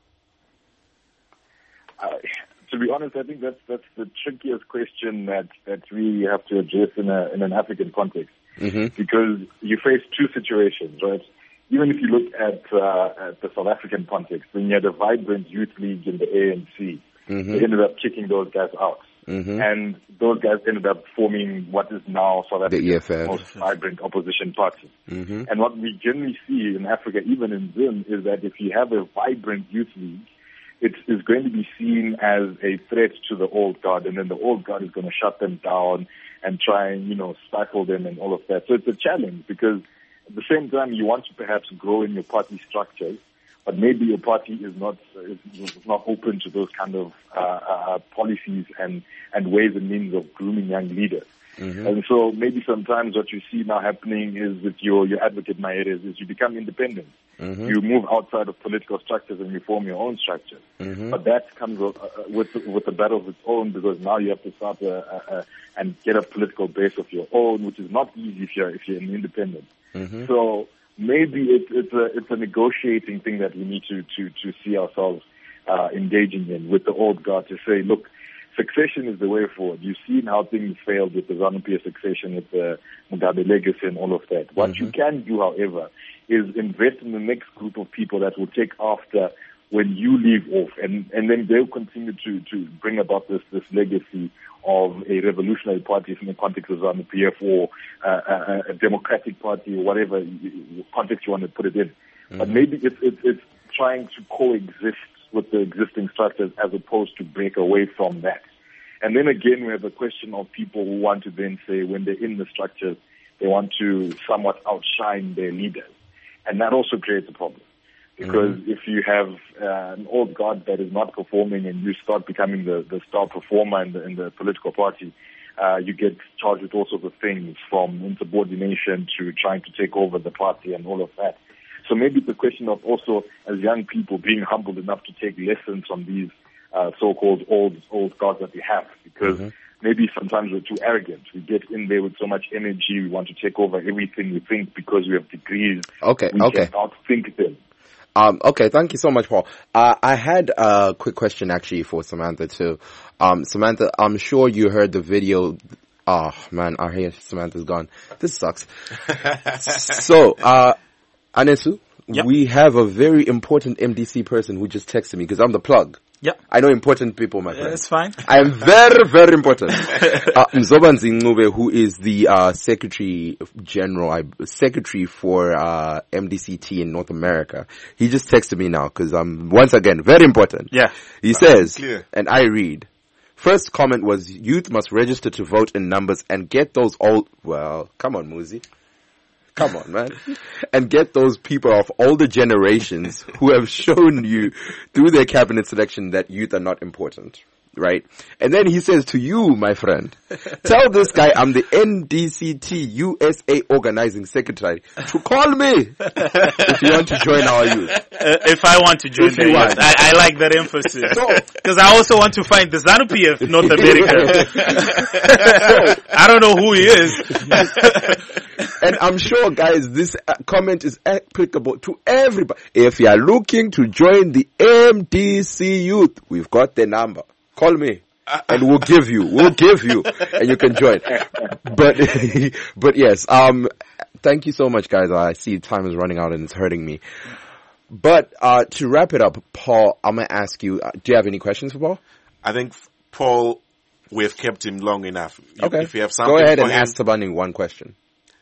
Uh, to be honest, I think that's that's the trickiest question that, that we have to address in a in an African context, mm-hmm. because you face two situations, right? Even if you look at, uh, at the South African context, when you had a vibrant youth league in the A N C, mm-hmm. they ended up kicking those guys out. Mm-hmm. And those guys ended up forming what is now South Africa's most vibrant opposition party. Mm-hmm. And what we generally see in Africa, even in Zim, is that if you have a vibrant youth league, it is going to be seen as a threat to the old guard, and then the old guard is going to shut them down and try and, you know, stifle them and all of that. So it's a challenge because at the same time you want to perhaps grow in your party structures, but maybe your party is not is, is not open to those kind of uh, uh, policies and, and ways and means of grooming young leaders. Mm-hmm. And so maybe sometimes what you see now happening is with your, your advocate Mayeres is you become independent. Mm-hmm. You move outside of political structures and you form your own structures. Mm-hmm. But that comes with, uh, with, with a battle of its own, because now you have to start a, a, a, and get a political base of your own, which is not easy if you're, if you're an independent. Mm-hmm. So maybe it's, it's a, it's a negotiating thing that we need to, to, to see ourselves uh, engaging in with the old guard, to say, look, succession is the way forward. You've seen how things failed with the ZANU-P F succession, with the Mugabe legacy and all of that. What mm-hmm. you can do, however, is invest in the next group of people that will take after when you leave off, and, and then they'll continue to, to bring about this, this legacy of a revolutionary party in the context of ZANU-P F, or uh, a, a democratic party, or whatever context you want to put it in. Mm-hmm. But maybe it's, it's, it's trying to coexist with the existing structures as opposed to break away from that. And then again, we have a question of people who want to then say, when they're in the structures, they want to somewhat outshine their leaders. And that also creates a problem. Because mm-hmm. if you have uh, an old guard that is not performing and you start becoming the, the star performer in the, in the political party, uh, you get charged with all sorts of things, from insubordination to trying to take over the party and all of that. So maybe it's a question of also, as young people, being humbled enough to take lessons from these uh, so-called old old guards that we have, because mm-hmm. maybe sometimes we're too arrogant. We get in there with so much energy. We want to take over everything. We think because we have degrees, okay, we okay. can outthink them. Um, okay, thank you so much, Paul. Uh, I had a quick question actually for Samantha too. Um, Samantha, I'm sure you heard the video. Oh man, I hear Samantha's gone. This sucks. So, uh, Anesu, yep. we have a very important M D C person who just texted me, because I'm the plug. Yeah. I know important people, my friend. That's fine. I am very, very important. uh, Mzobanzi Ncube, who is the uh, Secretary General, I, Secretary for uh, M D C T in North America, he just texted me now, because I'm, once again, very important. Yeah. He says, clear. And I read, first comment was, youth must register to vote in numbers and get those old, well, come on, Muzi. Come on, man. And get those people of older generations who have shown you through their cabinet selection that youth are not important. Right? And then he says to you, my friend, tell this guy I'm the N D C T U S A organizing secretary to call me if you want to join our youth. Uh, if I want to join if the youth. I, I like that emphasis. Because I also want to find the ZANU-P F North America. I don't know who he is. And I'm sure, guys, this comment is applicable to everybody. If you are looking to join the M D C youth, we've got the number. Call me, and we'll give you, we'll give you, and you can join. But, but yes, um, thank you so much, guys. I see time is running out and it's hurting me. But, uh, to wrap it up, Paul, I'm gonna ask you, uh, do you have any questions for Paul? I think, Paul, we've kept him long enough. Okay. If you have something Go ahead and him, ask Tabani one question.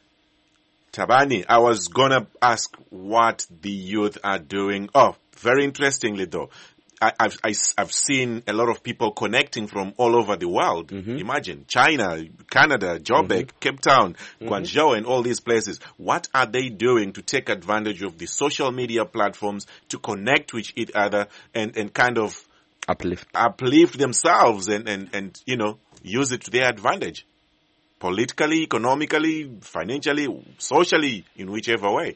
Tabani, I was gonna ask what the youth are doing. Oh, very interestingly though. I, I've, I, I've seen a lot of people connecting from all over the world. Mm-hmm. Imagine China, Canada, Joburg, mm-hmm. Cape Town, mm-hmm. Guangzhou, and all these places. What are they doing to take advantage of the social media platforms to connect with each other and, and kind of uplift, uplift themselves and, and, and, you know, use it to their advantage? Politically, economically, financially, socially, in whichever way.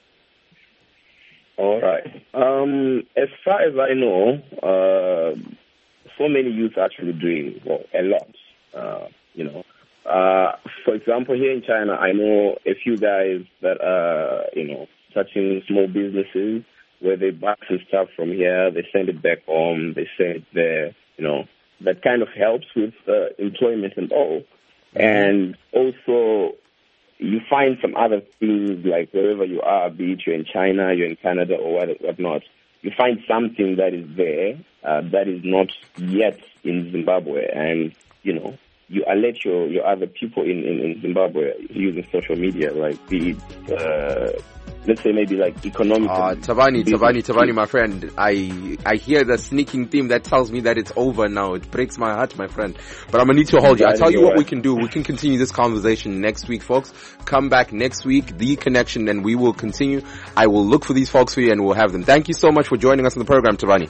All right. Um, as far as I know, uh, so many youth actually doing well, a lot. Uh, you know, uh, for example, here in China, I know a few guys that are, you know, touching small businesses where they buy some stuff from here, they send it back home, they send it there. You know, that kind of helps with uh, employment and all. And also, you find some other things, like wherever you are, be it you're in China, you're in Canada, or what, whatnot, you find something that is there uh, that is not yet in Zimbabwe. And, you know, you alert your, your other people in, in, in Zimbabwe using social media, like be it, uh, let's say maybe like economic. Uh, Tabani, Tabani, Tabani, my friend, I I hear the sneaking theme that tells me that it's over now. It breaks my heart, my friend. But I'm gonna need to hold you. I tell you what we can do. We can continue this conversation next week, folks. Come back next week, The Connection, and we will continue. I will look for these folks for you and we'll have them. Thank you so much for joining us on the program, Tabani.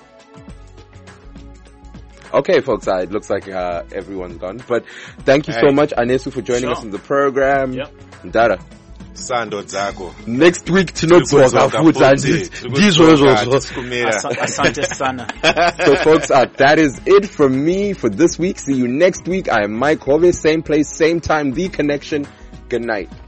Okay, folks, uh, it looks like uh, everyone's gone. But thank you hey. so much, Anesu, for joining sure. us on the program. Yep. Dara. sando dzako. Next week tinodzoka futhi and ndizvo izvozvo. Asante sana. So folks, uh, that is it from me for this week. See you next week. I am Mike Hove, same place, same time, The Connection. Good night.